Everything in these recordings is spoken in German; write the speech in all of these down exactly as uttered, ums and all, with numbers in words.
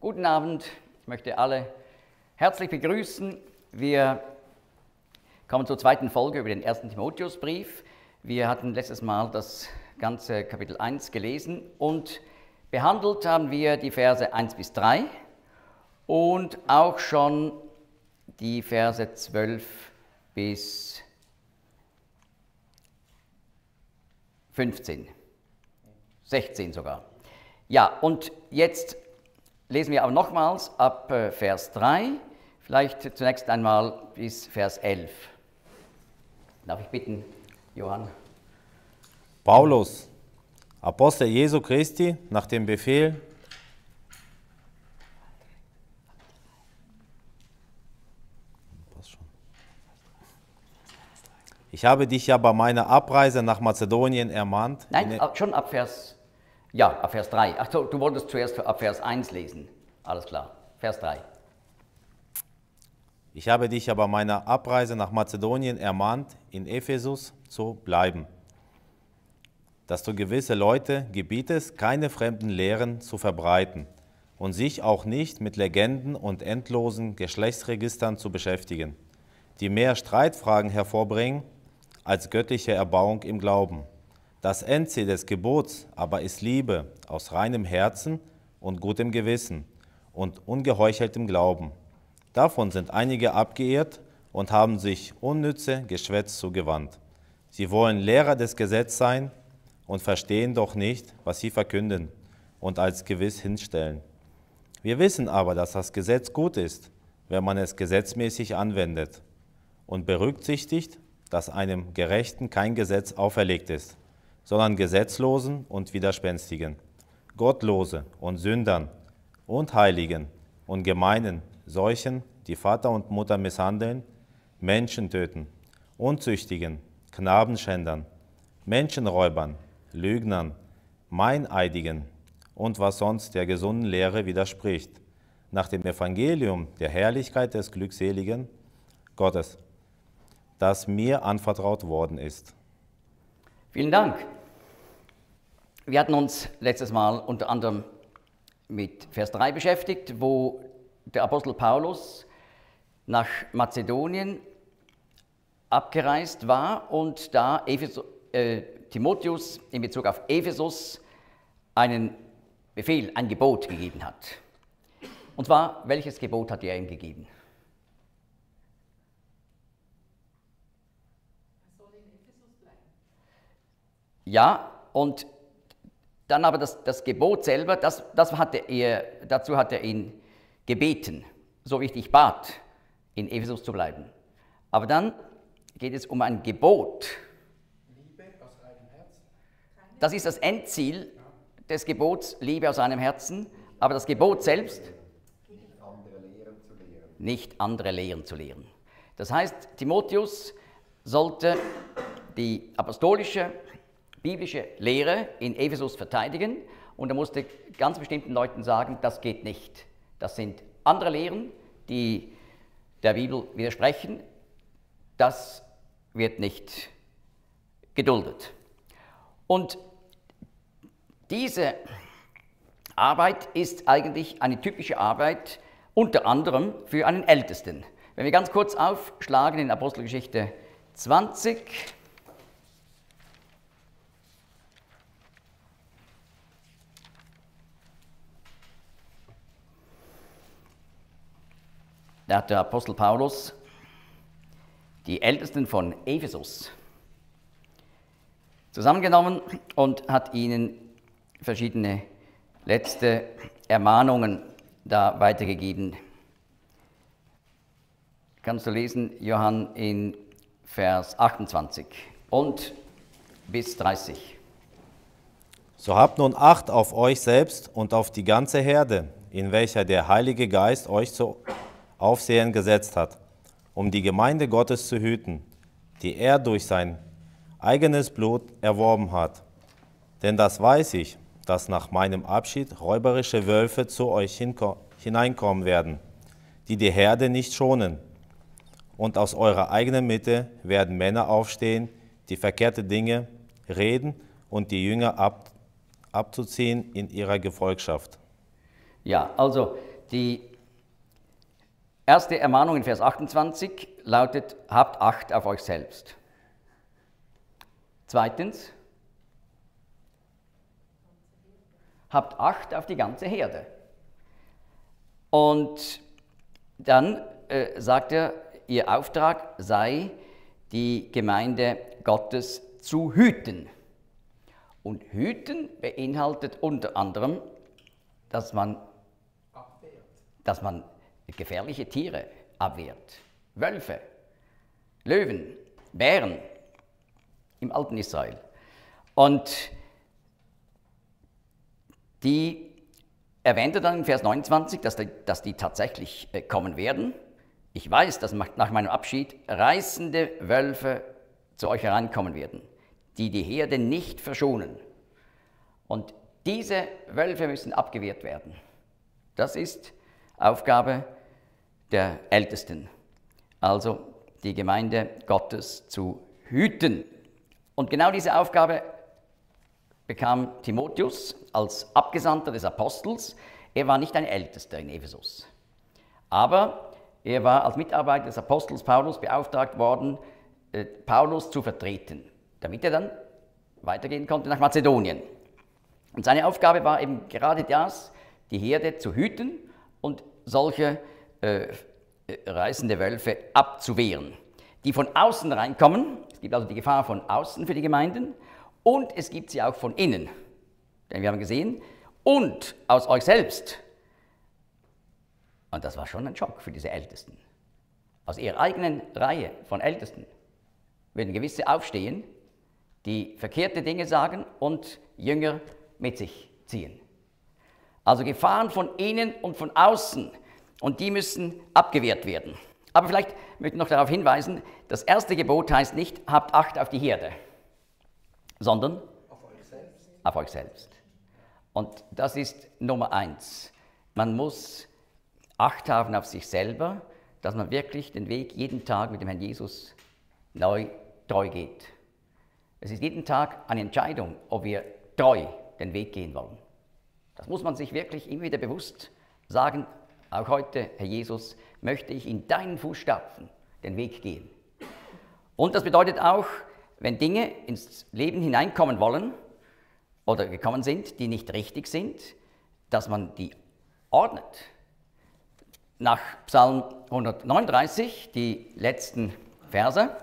Guten Abend, ich möchte alle herzlich begrüßen. Wir kommen zur zweiten Folge über den ersten Timotheusbrief. Wir hatten letztes Mal das ganze Kapitel eins gelesen und behandelt haben wir die Verse eins bis drei und auch schon die Verse zwölf bis fünfzehn, sechzehn sogar. Ja, und jetzt lesen wir aber nochmals ab äh, Vers drei, vielleicht zunächst einmal bis Vers elf. Darf ich bitten, Johann? Paulus, Apostel Jesu Christi, nach dem Befehl Ich habe dich ja bei meiner Abreise nach Mazedonien ermahnt. Nein, schon ab Vers, ja, ab Vers drei. Ach so, du wolltest zuerst ab Vers eins lesen. Alles klar, Vers drei. Ich habe dich ja bei meiner Abreise nach Mazedonien ermahnt, in Ephesus zu bleiben, dass du gewisse Leute gebietest, keine fremden Lehren zu verbreiten und sich auch nicht mit Legenden und endlosen Geschlechtsregistern zu beschäftigen, die mehr Streitfragen hervorbringen als göttliche Erbauung im Glauben. Das Endziel des Gebots aber ist Liebe aus reinem Herzen und gutem Gewissen und ungeheucheltem Glauben. Davon sind einige abgeirrt und haben sich unnütze Geschwätz zugewandt. Sie wollen Lehrer des Gesetzes sein und verstehen doch nicht, was sie verkünden und als gewiss hinstellen. Wir wissen aber, dass das Gesetz gut ist, wenn man es gesetzmäßig anwendet und berücksichtigt, dass einem Gerechten kein Gesetz auferlegt ist, sondern Gesetzlosen und Widerspenstigen, Gottlose und Sündern und Heiligen und Gemeinen, solchen, die Vater und Mutter misshandeln, Menschen töten, Unzüchtigen, Knabenschändern, Menschenräubern, Lügnern, Meineidigen und was sonst der gesunden Lehre widerspricht, nach dem Evangelium der Herrlichkeit des glückseligen Gottes, das mir anvertraut worden ist. Vielen Dank. Wir hatten uns letztes Mal unter anderem mit Vers drei beschäftigt, wo der Apostel Paulus nach Mazedonien abgereist war und da Ephesus, äh, Timotheus in Bezug auf Ephesus einen Befehl, ein Gebot gegeben hat. Und zwar, welches Gebot hat er ihm gegeben? Er soll in Ephesus bleiben. Ja, und dann aber das, das Gebot selber, das, das hatte er, dazu hat er ihn gebeten, so wie ich dich bat, in Ephesus zu bleiben. Aber dann geht es um ein Gebot. Liebe aus reinem Herzen. Das ist das Endziel des Gebots, Liebe aus einem Herzen, aber das Gebot selbst, Nicht andere Lehren zu lehren. nicht andere Lehren zu lehren. Das heißt, Timotheus sollte die apostolische, biblische Lehre in Ephesus verteidigen und er musste ganz bestimmten Leuten sagen, das geht nicht. Das sind andere Lehren, die der Bibel widersprechen. Das wird nicht geduldet. Und diese Arbeit ist eigentlich eine typische Arbeit, unter anderem für einen Ältesten. Wenn wir ganz kurz aufschlagen in Apostelgeschichte zwanzig, da hat der Apostel Paulus die Ältesten von Ephesus zusammengenommen und hat ihnen verschiedene letzte Ermahnungen da weitergegeben. Kannst du lesen, Johann, in Vers achtundzwanzig und bis dreißig. So habt nun Acht auf euch selbst und auf die ganze Herde, in welcher der Heilige Geist euch zu Aufsehen gesetzt hat, um die Gemeinde Gottes zu hüten, die er durch sein eigenes Blut erworben hat. Denn das weiß ich, dass nach meinem Abschied räuberische Wölfe zu euch hineinkommen werden, die die Herde nicht schonen. Und aus eurer eigenen Mitte werden Männer aufstehen, die verkehrte Dinge reden und die Jünger ab, abzuziehen in ihrer Gefolgschaft. Ja, also die erste Ermahnung in Vers achtundzwanzig lautet, habt Acht auf euch selbst. Zweitens, habt Acht auf die ganze Herde. Und dann äh, sagt er, ihr Auftrag sei, die Gemeinde Gottes zu hüten. Und hüten beinhaltet unter anderem, dass man, abwehrt. dass man gefährliche Tiere abwehrt. Wölfe, Löwen, Bären im alten Israel. Und die erwähnte dann in Vers neunundzwanzig, dass die, dass die tatsächlich äh, kommen werden. Ich weiß, dass nach meinem Abschied reißende Wölfe zu euch herankommen werden, die die Herde nicht verschonen. Und diese Wölfe müssen abgewehrt werden. Das ist Aufgabe der Ältesten, also die Gemeinde Gottes zu hüten. Und genau diese Aufgabe bekam Timotheus als Abgesandter des Apostels. Er war nicht ein Ältester in Ephesus, aber er war als Mitarbeiter des Apostels Paulus beauftragt worden, Paulus zu vertreten, damit er dann weitergehen konnte nach Mazedonien. Und seine Aufgabe war eben gerade das, die Herde zu hüten und solche äh, reißende Wölfe abzuwehren, die von außen reinkommen. Es gibt also die Gefahr von außen für die Gemeinden und es gibt sie auch von innen. Denn wir haben gesehen, und aus euch selbst. Und das war schon ein Schock für diese Ältesten. Aus ihrer eigenen Reihe von Ältesten werden gewisse aufstehen, die verkehrte Dinge sagen und Jünger mit sich ziehen. Also Gefahren von innen und von außen und die müssen abgewehrt werden. Aber vielleicht möchte ich noch darauf hinweisen, das erste Gebot heißt nicht, habt Acht auf die Herde, sondern Auf euch selbst. auf euch selbst. Und das ist Nummer eins. Man muss Acht haben auf sich selber, dass man wirklich den Weg jeden Tag mit dem Herrn Jesus neu treu geht. Es ist jeden Tag eine Entscheidung, ob wir treu den Weg gehen wollen. Das muss man sich wirklich immer wieder bewusst sagen. Auch heute, Herr Jesus, möchte ich in deinen Fußstapfen den Weg gehen. Und das bedeutet auch, wenn Dinge ins Leben hineinkommen wollen oder gekommen sind, die nicht richtig sind, dass man die ordnet. Nach Psalm hundertneununddreißig, die letzten Verse,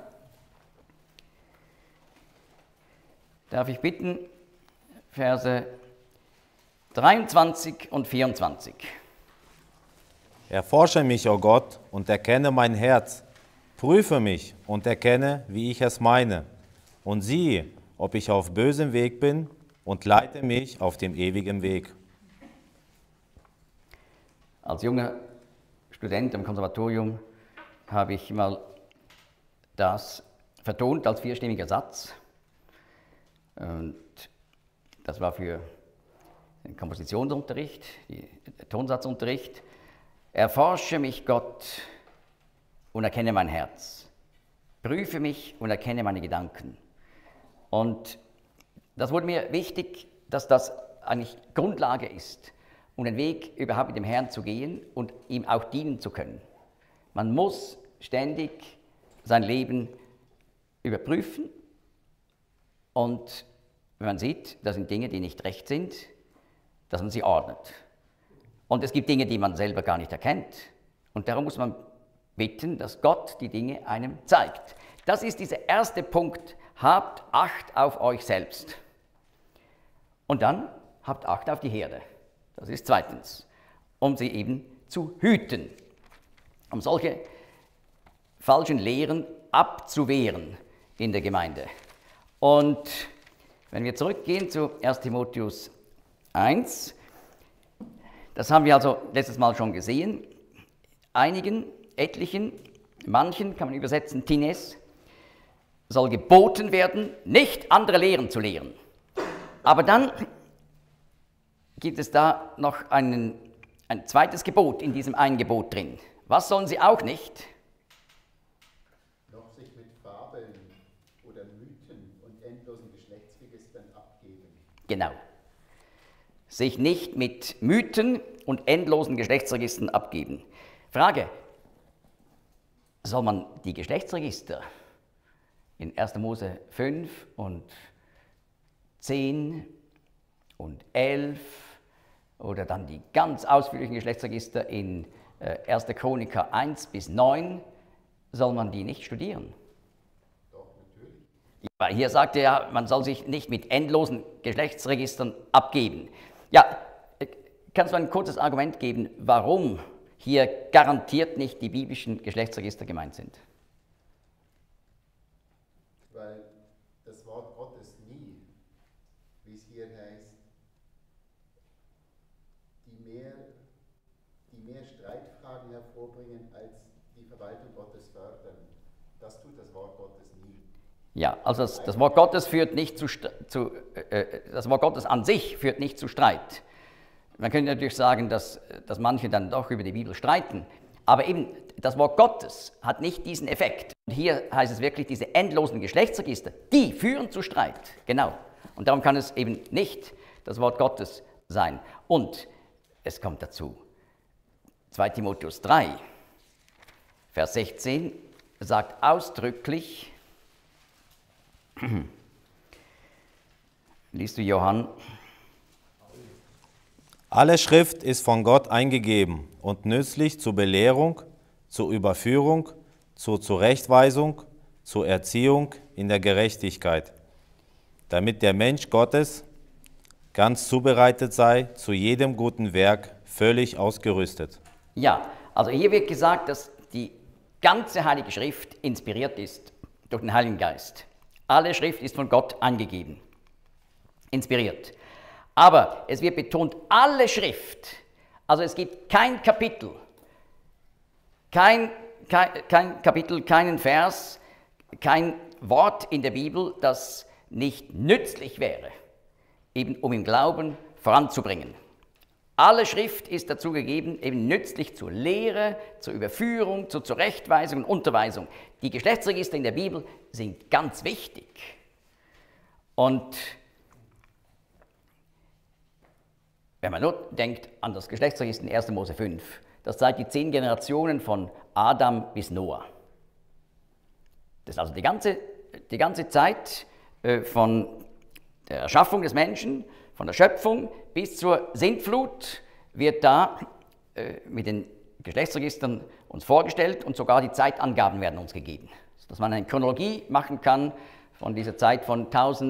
darf ich bitten, Verse dreiundzwanzig und vierundzwanzig. Erforsche mich, o Gott, und erkenne mein Herz. Prüfe mich und erkenne, wie ich es meine. Und siehe, ob ich auf bösem Weg bin, und leite mich auf dem ewigen Weg. Als junger Student am Konservatorium habe ich mal das vertont als vierstimmiger Satz. Und das war für den Kompositionsunterricht, den Tonsatzunterricht. Erforsche mich, Gott, und erkenne mein Herz. Prüfe mich und erkenne meine Gedanken. Und das wurde mir wichtig, dass das eigentlich Grundlage ist, um den Weg überhaupt mit dem Herrn zu gehen und ihm auch dienen zu können. Man muss ständig sein Leben überprüfen und wenn man sieht, das sind Dinge, die nicht recht sind, dass man sie ordnet. Und es gibt Dinge, die man selber gar nicht erkennt. Und darum muss man bitten, dass Gott die Dinge einem zeigt. Das ist dieser erste Punkt. Habt Acht auf euch selbst. Und dann habt Acht auf die Herde. Das ist zweitens, um sie eben zu hüten. Um solche falschen Lehren abzuwehren in der Gemeinde. Und wenn wir zurückgehen zu erster Timotheus eins, das haben wir also letztes Mal schon gesehen, einigen, etlichen, manchen kann man übersetzen, Tines, soll geboten werden, nicht andere Lehren zu lehren. Aber dann gibt es da noch einen, ein zweites Gebot in diesem einen Gebot drin. Was sollen sie auch nicht? Noch sich mit Fabeln oder Mythen und endlosen Geschlechtsregistern abgeben. Genau. Sich nicht mit Mythen und endlosen Geschlechtsregistern abgeben. Frage, soll man die Geschlechtsregister in erster Mose fünf und zehn und elf oder dann die ganz ausführlichen Geschlechtsregister in äh, erster Chroniker eins bis neun, soll man die nicht studieren? Doch, natürlich. Weil hier sagt er ja, man soll sich nicht mit endlosen Geschlechtsregistern abgeben. Ja, kannst du ein kurzes Argument geben, warum hier garantiert nicht die biblischen Geschlechtsregister gemeint sind? Weil das Wort Gottes nie, wie es hier heißt, die mehr, die mehr Streitfragen hervorbringen, als die Verwaltung Gottes fördern. Das tut das Wort Gottes nie. Ja, also das, das Wort Gottes führt nicht zu, zu äh, das Wort Gottes an sich führt nicht zu Streit. Man könnte natürlich sagen, dass, dass manche dann doch über die Bibel streiten, aber eben das Wort Gottes hat nicht diesen Effekt. Und hier heißt es wirklich, diese endlosen Geschlechtsregister, die führen zu Streit, genau. Und darum kann es eben nicht das Wort Gottes sein. Und es kommt dazu, zweiter Timotheus drei, Vers sechzehn sagt ausdrücklich, liest du Johann? Alle Schrift ist von Gott eingegeben und nützlich zur Belehrung, zur Überführung, zur Zurechtweisung, zur Erziehung in der Gerechtigkeit, damit der Mensch Gottes ganz zubereitet sei, zu jedem guten Werk völlig ausgerüstet. Ja, also hier wird gesagt, dass die ganze Heilige Schrift inspiriert ist durch den Heiligen Geist. Alle Schrift ist von Gott angegeben, inspiriert. Aber es wird betont, alle Schrift, also es gibt kein Kapitel, kein, kein, kein Kapitel, keinen Vers, kein Wort in der Bibel, das nicht nützlich wäre, eben um im Glauben voranzubringen. Alle Schrift ist dazu gegeben, eben nützlich zur Lehre, zur Überführung, zur Zurechtweisung und Unterweisung. Die Geschlechtsregister in der Bibel sind ganz wichtig. Und wenn man nur denkt an das Geschlechtsregister in erster Mose fünf, das zeigt die zehn Generationen von Adam bis Noah. Das ist also die ganze, die ganze Zeit äh, von der Erschaffung des Menschen, von der Schöpfung bis zur Sintflut wird da äh, mit den Geschlechtsregistern uns vorgestellt und sogar die Zeitangaben werden uns gegeben, dass man eine Chronologie machen kann von dieser Zeit von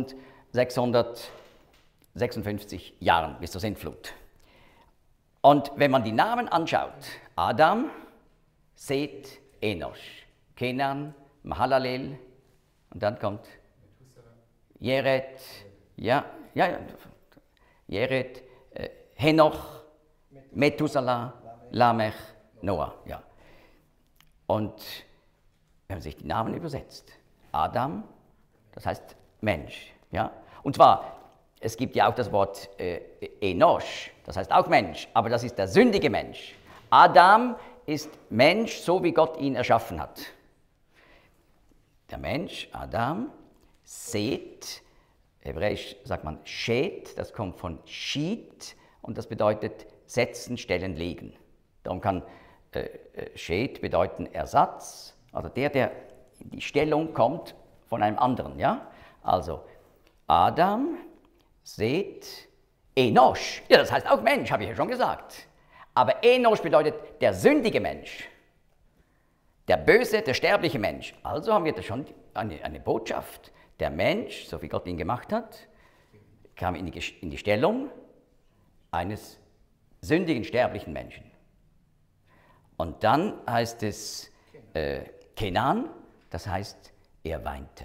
eintausendsechshundertsechsundfünfzig Jahren bis zur Sintflut. Und wenn man die Namen anschaut, Adam, Seth, Enosch, Kenan, Mahalalel und dann kommt Jered, ja, ja, ja, Jered, äh, Henoch, Methuselah, Lamech, Noah, ja. Und wenn man sich die Namen übersetzt, Adam, das heißt Mensch, ja. Und zwar, es gibt ja auch das Wort äh, Enosch, das heißt auch Mensch, aber das ist der sündige Mensch. Adam ist Mensch, so wie Gott ihn erschaffen hat. Der Mensch, Adam, Seth, hebräisch sagt man Shet, das kommt von Shit und das bedeutet setzen, stellen, legen. Darum kann äh, Shet bedeuten Ersatz, also der, der in die Stellung kommt von einem anderen. Ja? Also Adam, Seth, Enosch, ja, das heißt auch Mensch, habe ich ja schon gesagt. Aber Enosch bedeutet der sündige Mensch, der böse, der sterbliche Mensch. Also haben wir da schon eine, eine Botschaft. Der Mensch, so wie Gott ihn gemacht hat, kam in die, in die Stellung eines sündigen, sterblichen Menschen. Und dann heißt es äh, Kenan, das heißt, er weinte.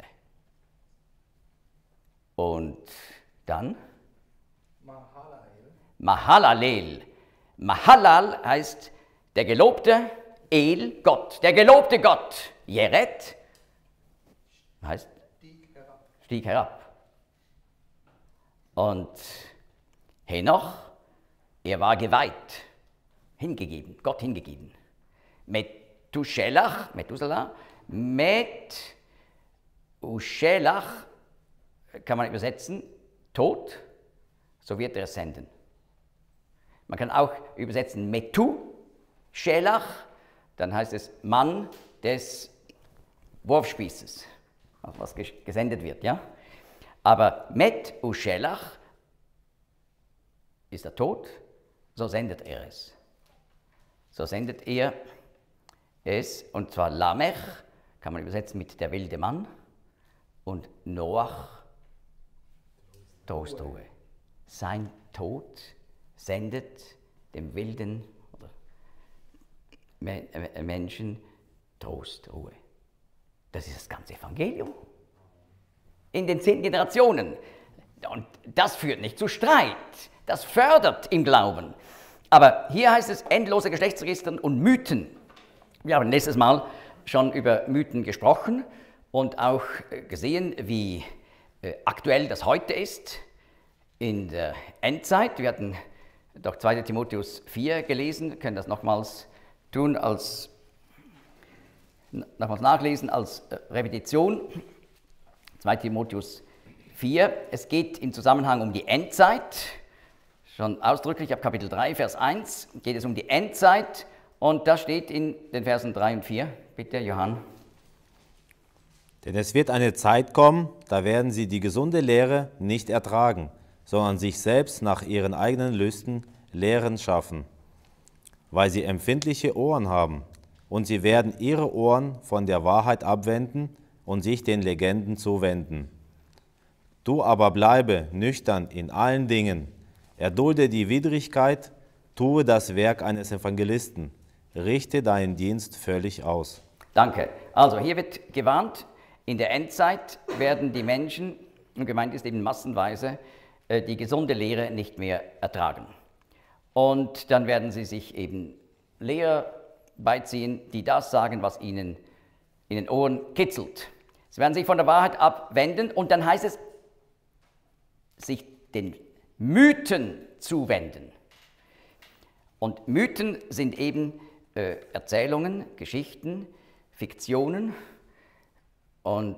Und dann Mahalalel. Mahalalel. Mahalal heißt der gelobte El, Gott, der gelobte Gott. Jered heißt Stieg herab. stieg herab. Und Henoch, er war geweiht, hingegeben, Gott hingegeben. Methuselah, Methuselah, Methuselah kann man übersetzen, tot, so wird er es senden. Man kann auch übersetzen Metu, Schelach, dann heißt es Mann des Wurfspießes, also was gesendet wird, ja. Aber Met u Schelach ist der Tod, so sendet er es. So sendet er es, und zwar Lamech, kann man übersetzen mit der wilde Mann, und Noach, Trostruhe. Sein Tod sendet dem wilden oder Menschen Trostruhe. Das ist das ganze Evangelium. In den zehn Generationen. Und das führt nicht zu Streit. Das fördert im Glauben. Aber hier heißt es endlose Geschlechtsregistern und Mythen. Wir haben letztes Mal schon über Mythen gesprochen und auch gesehen, wie aktuell das heute ist in der Endzeit. Wir hatten doch zweiter Timotheus vier gelesen, wir können das nochmals tun, als, nochmals nachlesen als Repetition. zweiter Timotheus vier, es geht im Zusammenhang um die Endzeit, schon ausdrücklich ab Kapitel drei, Vers eins, geht es um die Endzeit und das steht in den Versen drei und vier. Bitte, Johann. Denn es wird eine Zeit kommen, da werden sie die gesunde Lehre nicht ertragen, sondern sich selbst nach ihren eigenen Lüsten Lehren schaffen, weil sie empfindliche Ohren haben, und sie werden ihre Ohren von der Wahrheit abwenden und sich den Legenden zuwenden. Du aber bleibe nüchtern in allen Dingen, erdulde die Widrigkeit, tue das Werk eines Evangelisten, richte deinen Dienst völlig aus. Danke. Also hier wird gewarnt, in der Endzeit werden die Menschen, und gemeint ist eben massenweise, die gesunde Lehre nicht mehr ertragen. Und dann werden sie sich eben Lehrer beiziehen, die das sagen, was ihnen in den Ohren kitzelt. Sie werden sich von der Wahrheit abwenden und dann heißt es, sich den Mythen zuwenden. Und Mythen sind eben äh, Erzählungen, Geschichten, Fiktionen und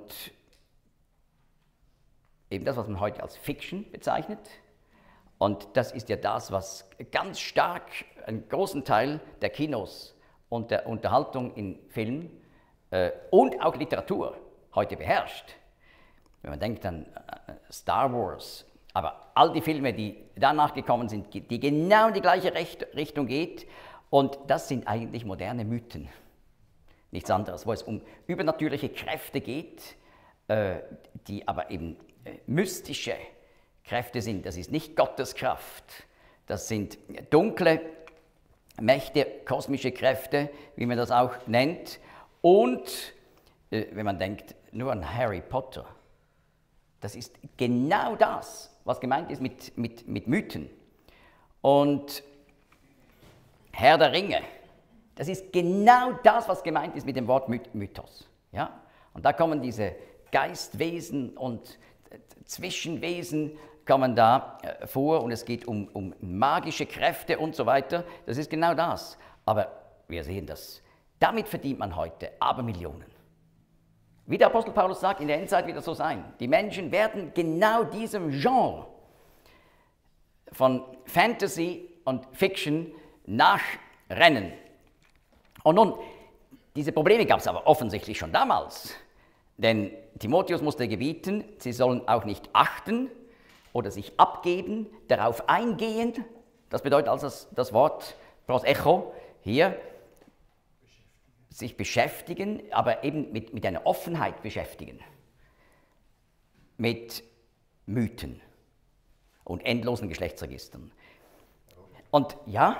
eben das, was man heute als Fiction bezeichnet. Und das ist ja das, was ganz stark einen großen Teil der Kinos und der Unterhaltung in Film äh, und auch Literatur heute beherrscht. Wenn man denkt an äh, Star Wars, aber all die Filme, die danach gekommen sind, die genau in die gleiche Recht Richtung geht, und das sind eigentlich moderne Mythen. Nichts anderes, wo es um übernatürliche Kräfte geht, äh, die aber eben äh, mystische Kräfte sind. Das ist nicht Gottes Kraft, das sind dunkle Mächte, kosmische Kräfte, wie man das auch nennt. Und äh, wenn man denkt nur an Harry Potter, das ist genau das, was gemeint ist mit, mit, mit Mythen. Und Herr der Ringe, das ist genau das, was gemeint ist mit dem Wort Mythos. Ja? Und da kommen diese Geistwesen und Zwischenwesen kommen da äh, vor und es geht um, um magische Kräfte und so weiter. Das ist genau das. Aber wir sehen das. Damit verdient man heute Abermillionen. Wie der Apostel Paulus sagt, in der Endzeit wird das so sein. Die Menschen werden genau diesem Genre von Fantasy und Fiction nachrennen. Und nun, diese Probleme gab es aber offensichtlich schon damals. Denn Timotheus musste gebieten, sie sollen auch nicht achten oder sich abgeben, darauf eingehen. Das bedeutet also das, das Wort pros echo hier, sich beschäftigen, aber eben mit, mit einer Offenheit beschäftigen. Mit Mythen und endlosen Geschlechtsregistern. Und ja?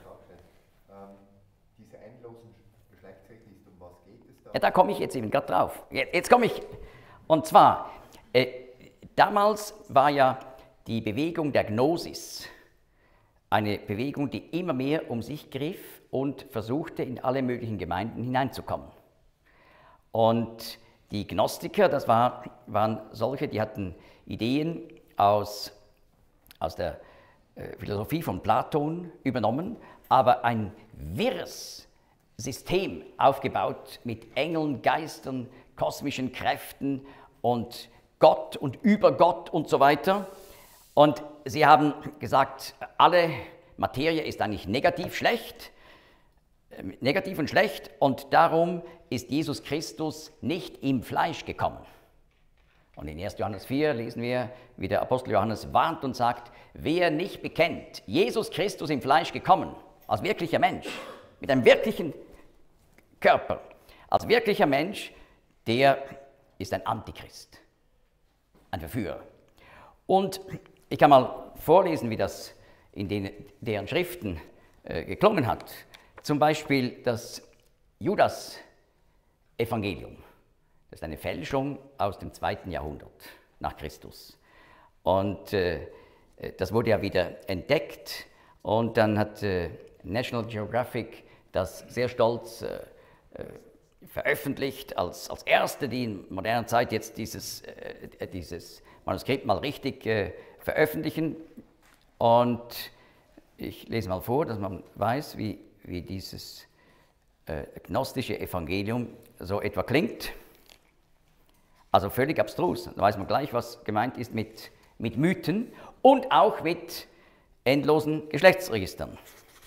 Diese endlosen Geschlechtsregister, um was geht es da? Ja, da komme ich jetzt eben gerade drauf. Jetzt komme ich. Und zwar, äh, damals war ja die Bewegung der Gnosis eine Bewegung, die immer mehr um sich griff und versuchte, in alle möglichen Gemeinden hineinzukommen. Und die Gnostiker, das war, waren solche, die hatten Ideen aus, aus der äh, Philosophie von Platon übernommen, aber ein wirres System aufgebaut mit Engeln, Geistern, kosmischen Kräften und Gott und über Gott und so weiter. Und sie haben gesagt, alle Materie ist eigentlich negativ schlecht, äh, negativ und schlecht, und darum ist Jesus Christus nicht im Fleisch gekommen. Und in erster Johannes vier lesen wir, wie der Apostel Johannes warnt und sagt, wer nicht bekennt, Jesus Christus im Fleisch gekommen, als wirklicher Mensch, mit einem wirklichen Körper, als wirklicher Mensch, der ist ein Antichrist, ein Verführer. Und ich kann mal vorlesen, wie das in den, deren Schriften äh, geklungen hat. Zum Beispiel das Judas-Evangelium. Das ist eine Fälschung aus dem zweiten Jahrhundert nach Christus. Und äh, das wurde ja wieder entdeckt, und dann hat äh, National Geographic das sehr stolz äh, äh, veröffentlicht, als, als erste, die in moderner Zeit jetzt dieses, äh, dieses Manuskript mal richtig äh, veröffentlichen. Und ich lese mal vor, dass man weiß, wie, wie dieses äh, gnostische Evangelium so etwa klingt. Also völlig abstrus. Da weiß man gleich, was gemeint ist mit, mit Mythen und auch mit endlosen Geschlechtsregistern.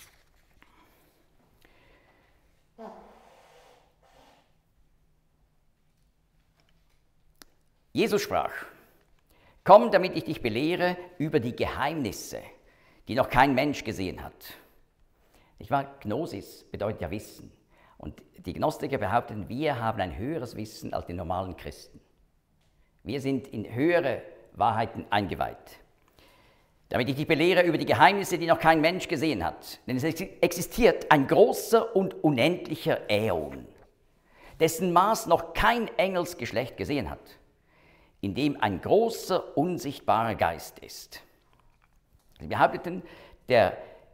Jesus sprach: Komm, damit ich dich belehre über die Geheimnisse, die noch kein Mensch gesehen hat. Ich war, Gnosis bedeutet ja Wissen. Und die Gnostiker behaupten, wir haben ein höheres Wissen als die normalen Christen. Wir sind in höhere Wahrheiten eingeweiht. Damit ich dich belehre über die Geheimnisse, die noch kein Mensch gesehen hat. Denn es existiert ein großer und unendlicher Äon, dessen Maß noch kein Engelsgeschlecht gesehen hat, in dem ein großer, unsichtbarer Geist ist. Sie behaupteten, der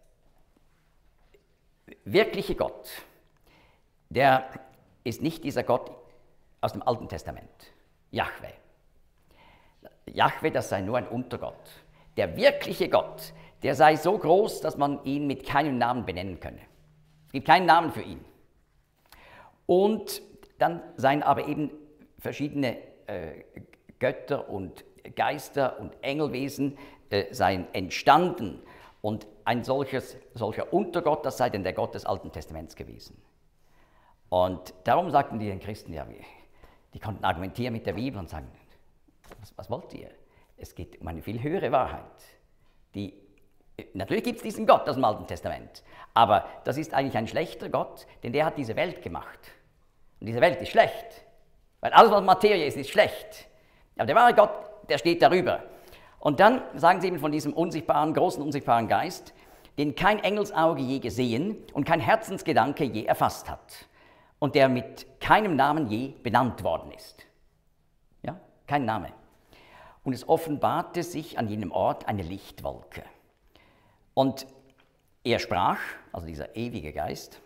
wirkliche Gott, der ist nicht dieser Gott aus dem Alten Testament, Jahwe. Jahwe, das sei nur ein Untergott. Der wirkliche Gott, der sei so groß, dass man ihn mit keinem Namen benennen könne. Es gibt keinen Namen für ihn. Und dann seien aber eben verschiedene äh, Götter und Geister und Engelwesen äh, seien entstanden. Und ein solches, solcher Untergott, das sei denn der Gott des Alten Testaments gewesen. Und darum sagten die den Christen, ja, die konnten argumentieren mit der Bibel und sagen, was, was wollt ihr? Es geht um eine viel höhere Wahrheit. Die, natürlich gibt es diesen Gott aus dem Alten Testament, aber das ist eigentlich ein schlechter Gott, denn der hat diese Welt gemacht. Und diese Welt ist schlecht, weil alles, was Materie ist, ist schlecht. Aber der wahre Gott, der steht darüber. Und dann sagen sie eben von diesem unsichtbaren, großen, unsichtbaren Geist, den kein Engelsauge je gesehen und kein Herzensgedanke je erfasst hat und der mit keinem Namen je benannt worden ist. Ja, kein Name. Und es offenbarte sich an jenem Ort eine Lichtwolke. Und er sprach, also dieser ewige Geist,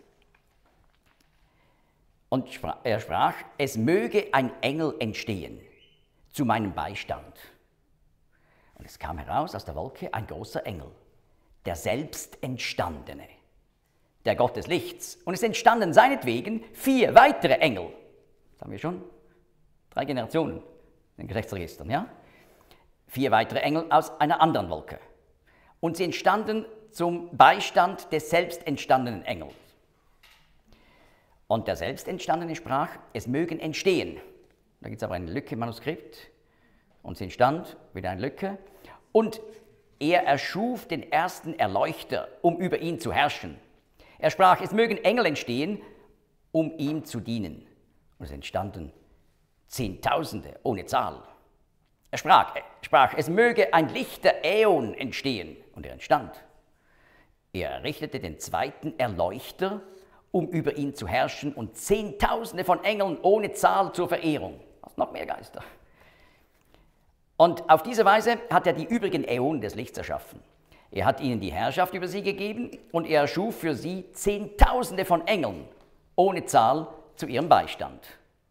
und er sprach, es möge ein Engel entstehen zu meinem Beistand. Und es kam heraus aus der Wolke ein großer Engel, der Selbstentstandene, der Gott des Lichts. Und es entstanden seinetwegen vier weitere Engel. Das haben wir schon, drei Generationen in den Geschlechtsregistern, ja? Vier weitere Engel aus einer anderen Wolke. Und sie entstanden zum Beistand des selbstentstandenen Engels. Und der Selbstentstandene sprach, es mögen entstehen. Da gibt es aber eine Lücke im Manuskript. Und es entstand wieder eine Lücke. Und er erschuf den ersten Erleuchter, um über ihn zu herrschen. Er sprach, es mögen Engel entstehen, um ihm zu dienen. Und es entstanden Zehntausende ohne Zahl. Er sprach, er sprach, es möge ein lichter Äon entstehen. Und er entstand. Er errichtete den zweiten Erleuchter, um über ihn zu herrschen, und Zehntausende von Engeln ohne Zahl zur Verehrung. Also noch mehr Geister. Und auf diese Weise hat er die übrigen Äonen des Lichts erschaffen. Er hat ihnen die Herrschaft über sie gegeben und er erschuf für sie Zehntausende von Engeln ohne Zahl zu ihrem Beistand.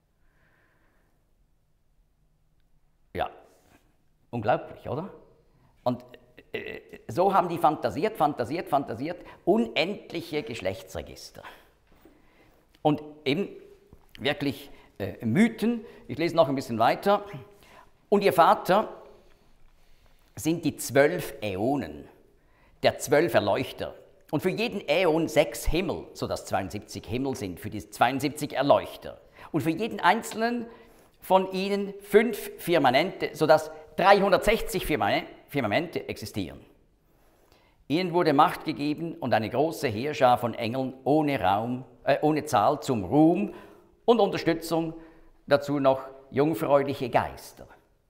Ja, unglaublich, oder? Und äh, so haben die fantasiert, fantasiert, fantasiert, unendliche Geschlechtsregister. Und eben wirklich äh, Mythen, ich lese noch ein bisschen weiter. Und ihr Vater sind die zwölf Äonen, der zwölf Erleuchter. Und für jeden Äon sechs Himmel, sodass zweiundsiebzig Himmel sind, für die zweiundsiebzig Erleuchter. Und für jeden einzelnen von ihnen fünf Firmamente, sodass dreihundertsechzig Firmamente existieren. Ihnen wurde Macht gegeben und eine große Heerschar von Engeln ohne Raum, äh, ohne Zahl zum Ruhm und Unterstützung, dazu noch jungfräuliche Geister.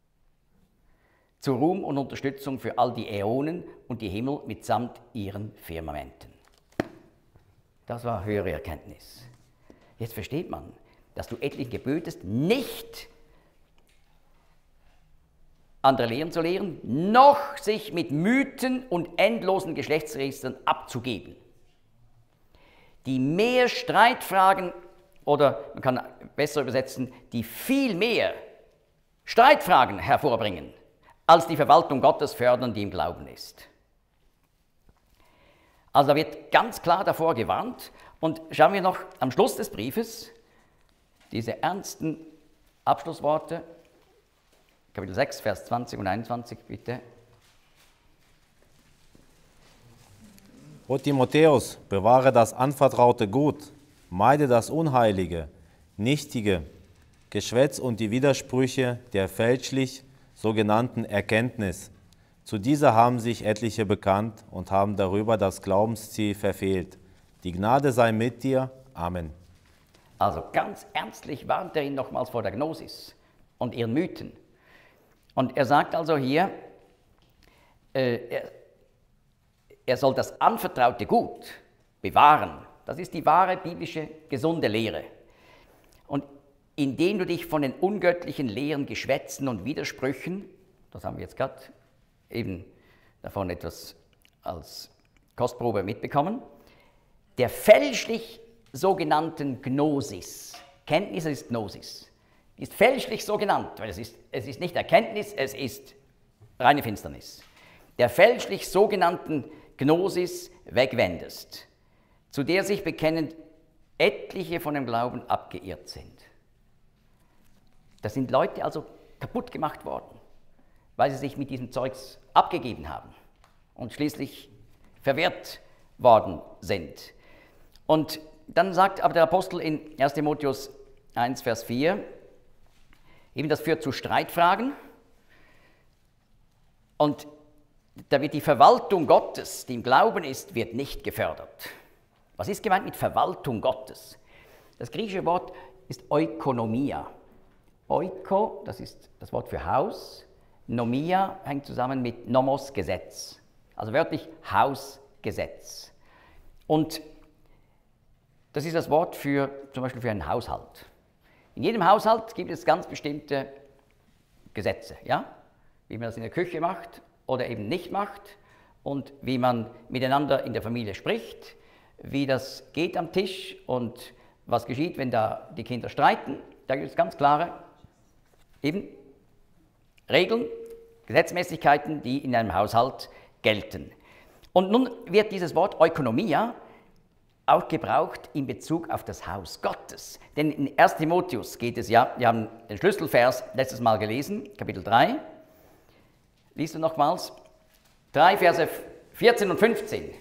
Zu Ruhm und Unterstützung für all die Äonen und die Himmel mitsamt ihren Firmamenten. Das war höhere Erkenntnis. Jetzt versteht man, dass du etlichen gebötest, nicht andere Lehren zu lehren, noch sich mit Mythen und endlosen Geschlechtsregistern abzugeben, die mehr Streitfragen, oder man kann besser übersetzen, die viel mehr Streitfragen hervorbringen, als die Verwaltung Gottes fördern, die im Glauben ist. Also da wird ganz klar davor gewarnt. Und schauen wir noch am Schluss des Briefes diese ernsten Abschlussworte, Kapitel sechs, Vers zwanzig und einundzwanzig, bitte. O Timotheus, bewahre das anvertraute Gut, meide das Unheilige, Nichtige, Geschwätz und die Widersprüche der fälschlich sogenannten Erkenntnis. Zu dieser haben sich etliche bekannt und haben darüber das Glaubensziel verfehlt. Die Gnade sei mit dir. Amen. Also ganz ernstlich warnt er ihn nochmals vor der Gnosis und ihren Mythen. Und er sagt also hier, äh, er, er soll das anvertraute Gut bewahren. Das ist die wahre biblische, gesunde Lehre. Und indem du dich von den ungöttlichen Lehren, Geschwätzen und Widersprüchen, das haben wir jetzt gerade eben davon etwas als Kostprobe mitbekommen, der fälschlich sogenannten Gnosis, Kenntnis ist Gnosis, ist fälschlich so genannt, weil es ist, es ist nicht Erkenntnis, es ist reine Finsternis, der fälschlich sogenannten Gnosis wegwendest, zu der sich bekennend etliche von dem Glauben abgeirrt sind. Da sind Leute also kaputt gemacht worden, weil sie sich mit diesem Zeugs abgegeben haben und schließlich verwehrt worden sind. Und dann sagt aber der Apostel in erster Timotheus eins, Vers vier, eben das führt zu Streitfragen und da wird die Verwaltung Gottes, die im Glauben ist, wird nicht gefördert. Was ist gemeint mit Verwaltung Gottes? Das griechische Wort ist Oikonomia. Oiko, das ist das Wort für Haus, Nomia hängt zusammen mit Nomos, Gesetz, also wörtlich Hausgesetz. Und das ist das Wort für, zum Beispiel für einen Haushalt. In jedem Haushalt gibt es ganz bestimmte Gesetze, ja? Wie man das in der Küche macht oder eben nicht macht und wie man miteinander in der Familie spricht, wie das geht am Tisch und was geschieht, wenn da die Kinder streiten. Da gibt es ganz klare eben Regeln, Gesetzmäßigkeiten, die in einem Haushalt gelten. Und nun wird dieses Wort Oikonomia auch gebraucht in Bezug auf das Haus Gottes. Denn in erster Timotheus geht es ja, wir haben den Schlüsselvers letztes Mal gelesen, Kapitel drei. Liest du nochmals? drei, Verse vierzehn und fünfzehn.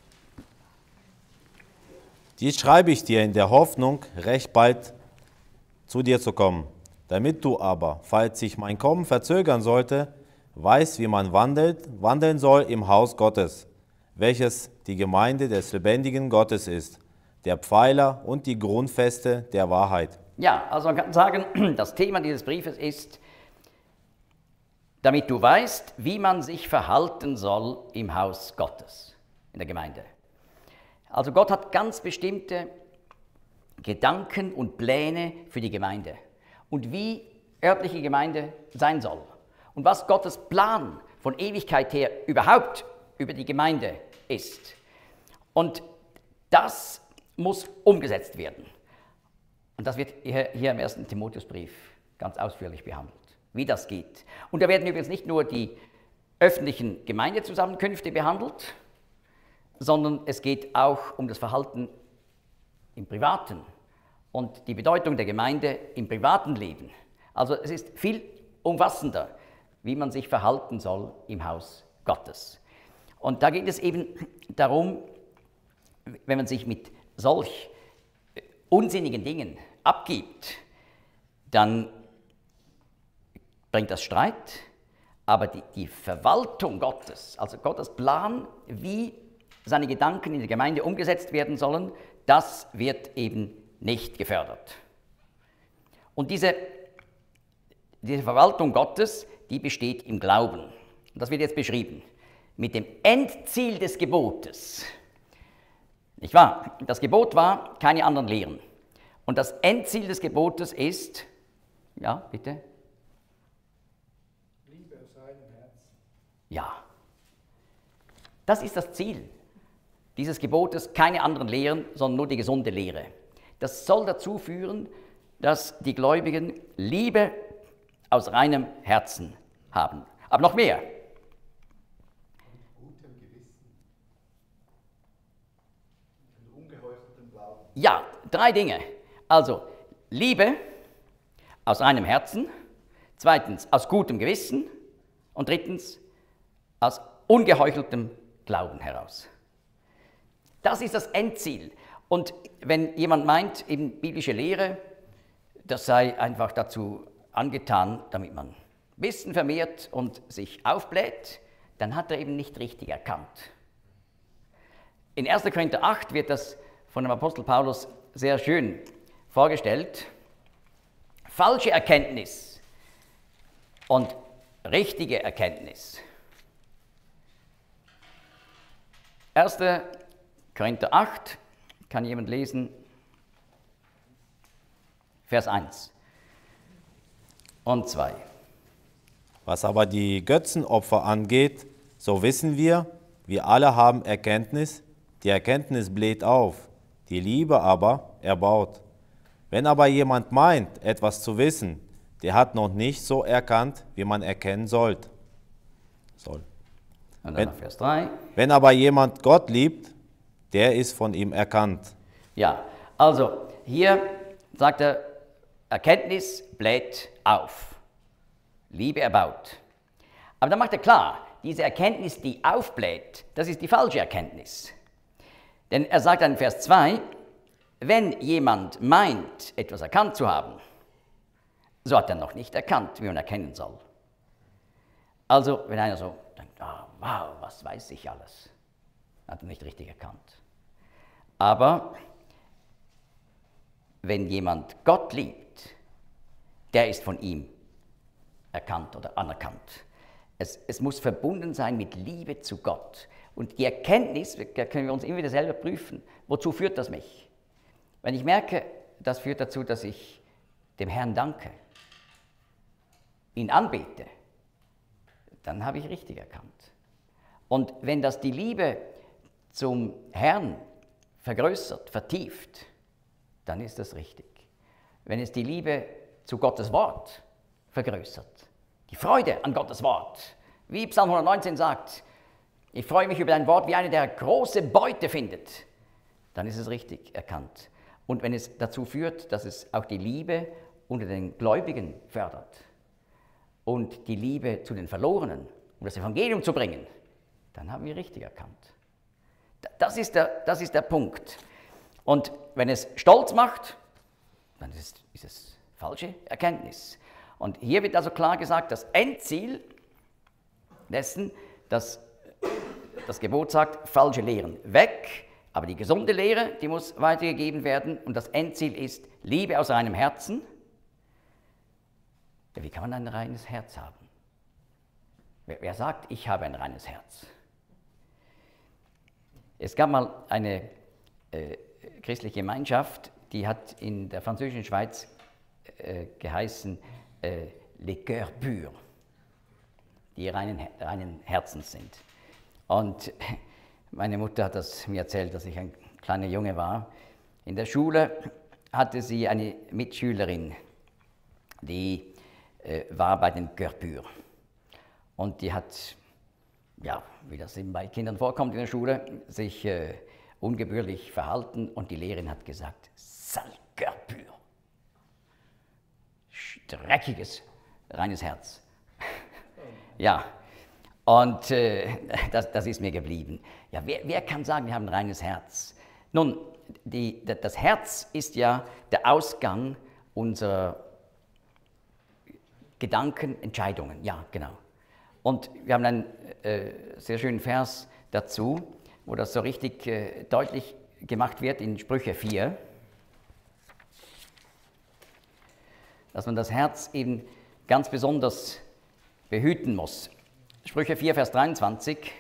Dies schreibe ich dir in der Hoffnung, recht bald zu dir zu kommen, damit du aber, falls sich mein Kommen verzögern sollte, weißt, wie man wandelt, wandeln soll im Haus Gottes, welches die Gemeinde des lebendigen Gottes ist, der Pfeiler und die Grundfeste der Wahrheit. Ja, also man kann sagen, das Thema dieses Briefes ist, damit du weißt, wie man sich verhalten soll im Haus Gottes, in der Gemeinde. Also Gott hat ganz bestimmte Gedanken und Pläne für die Gemeinde und wie örtliche Gemeinde sein soll und was Gottes Plan von Ewigkeit her überhaupt über die Gemeinde ist. Und das muss umgesetzt werden. Und das wird hier, hier im ersten Timotheusbrief ganz ausführlich behandelt, wie das geht. Und da werden übrigens nicht nur die öffentlichen Gemeindezusammenkünfte behandelt, sondern es geht auch um das Verhalten im Privaten und die Bedeutung der Gemeinde im privaten Leben. Also es ist viel umfassender, wie man sich verhalten soll im Haus Gottes. Und da geht es eben darum, wenn man sich mit solch unsinnigen Dingen abgibt, dann bringt das Streit, aber die, die Verwaltung Gottes, also Gottes Plan, wie seine Gedanken in der Gemeinde umgesetzt werden sollen, das wird eben nicht gefördert. Und diese, diese Verwaltung Gottes, die besteht im Glauben. Und das wird jetzt beschrieben. Mit dem Endziel des Gebotes. Nicht wahr? Das Gebot war, keine anderen lehren. Und das Endziel des Gebotes ist, ja, bitte? Liebe aus reinem Herzen. Ja. Das ist das Ziel dieses Gebotes, keine anderen lehren, sondern nur die gesunde Lehre. Das soll dazu führen, dass die Gläubigen Liebe aus reinem Herzen haben. Aber noch mehr. Gutem Gewissen. Und ungeheuchelten Glauben. Ja, drei Dinge. Also Liebe aus reinem Herzen, zweitens aus gutem Gewissen und drittens aus ungeheucheltem Glauben heraus. Das ist das Endziel. Und wenn jemand meint, eben biblische Lehre, das sei einfach dazu angetan, damit man Wissen vermehrt und sich aufbläht, dann hat er eben nicht richtig erkannt. In erster Korinther acht wird das von dem Apostel Paulus sehr schön vorgestellt. Falsche Erkenntnis und richtige Erkenntnis. erster Korinther acht, kann jemand lesen, Vers eins und zwei. Was aber die Götzenopfer angeht, so wissen wir, wir alle haben Erkenntnis, die Erkenntnis bläht auf, die Liebe aber erbaut. Wenn aber jemand meint, etwas zu wissen, der hat noch nicht so erkannt, wie man erkennen sollte. soll. Und dann Wenn- noch Vers drei. Wenn aber jemand Gott liebt, der ist von ihm erkannt. Ja, also hier sagt er, Erkenntnis bläht auf, Liebe erbaut. Aber dann macht er klar, diese Erkenntnis, die aufbläht, das ist die falsche Erkenntnis. Denn er sagt dann in Vers zwei, wenn jemand meint, etwas erkannt zu haben, so hat er noch nicht erkannt, wie man erkennen soll. Also, wenn einer so denkt, ah, wow, was weiß ich alles, hat er nicht richtig erkannt. Aber wenn jemand Gott liebt, der ist von ihm erkannt oder anerkannt. Es, es muss verbunden sein mit Liebe zu Gott. Und die Erkenntnis, da können wir uns immer wieder selber prüfen, wozu führt das mich? Wenn ich merke, das führt dazu, dass ich dem Herrn danke, ihn anbete, dann habe ich richtig erkannt. Und wenn das die Liebe zum Herrn vergrößert, vertieft, dann ist das richtig. Wenn es die Liebe zu Gottes Wort vergrößert, die Freude an Gottes Wort, wie Psalm hundertneunzehn sagt, ich freue mich über dein Wort wie einer, der große Beute findet, dann ist es richtig erkannt. Und wenn es dazu führt, dass es auch die Liebe unter den Gläubigen fördert und die Liebe zu den Verlorenen, um das Evangelium zu bringen, dann haben wir richtig erkannt. Das ist der, das ist der Punkt. Und wenn es stolz macht, dann ist, ist es falsche Erkenntnis. Und hier wird also klar gesagt, das Endziel dessen, dass das Gebot sagt, falsche Lehren weg, aber die gesunde Lehre, die muss weitergegeben werden. Und das Endziel ist Liebe aus reinem Herzen. Ja, wie kann man ein reines Herz haben? Wer, wer sagt, ich habe ein reines Herz? Es gab mal eine äh, christliche Gemeinschaft, die hat in der französischen Schweiz äh, geheißen äh, Les Cœurs Purs, die reinen, reinen Herzens sind. Und meine Mutter hat das mir erzählt, dass ich ein kleiner Junge war. In der Schule hatte sie eine Mitschülerin, die äh, war bei den Cœurs Purs. Und die hat, ja, wie das eben bei Kindern vorkommt in der Schule, sich äh, ungebührlich verhalten und die Lehrerin hat gesagt, sale Cœur pur. Dreckiges, reines Herz. Ja, Und äh, das, das ist mir geblieben. Ja, wer, wer kann sagen, wir haben ein reines Herz? Nun, die, das Herz ist ja der Ausgang unserer Gedanken, Entscheidungen. Ja, genau. Und wir haben einen äh, sehr schönen Vers dazu, wo das so richtig äh, deutlich gemacht wird in Sprüche vier, dass man das Herz eben ganz besonders behüten muss. Sprüche vier, Vers dreiundzwanzig.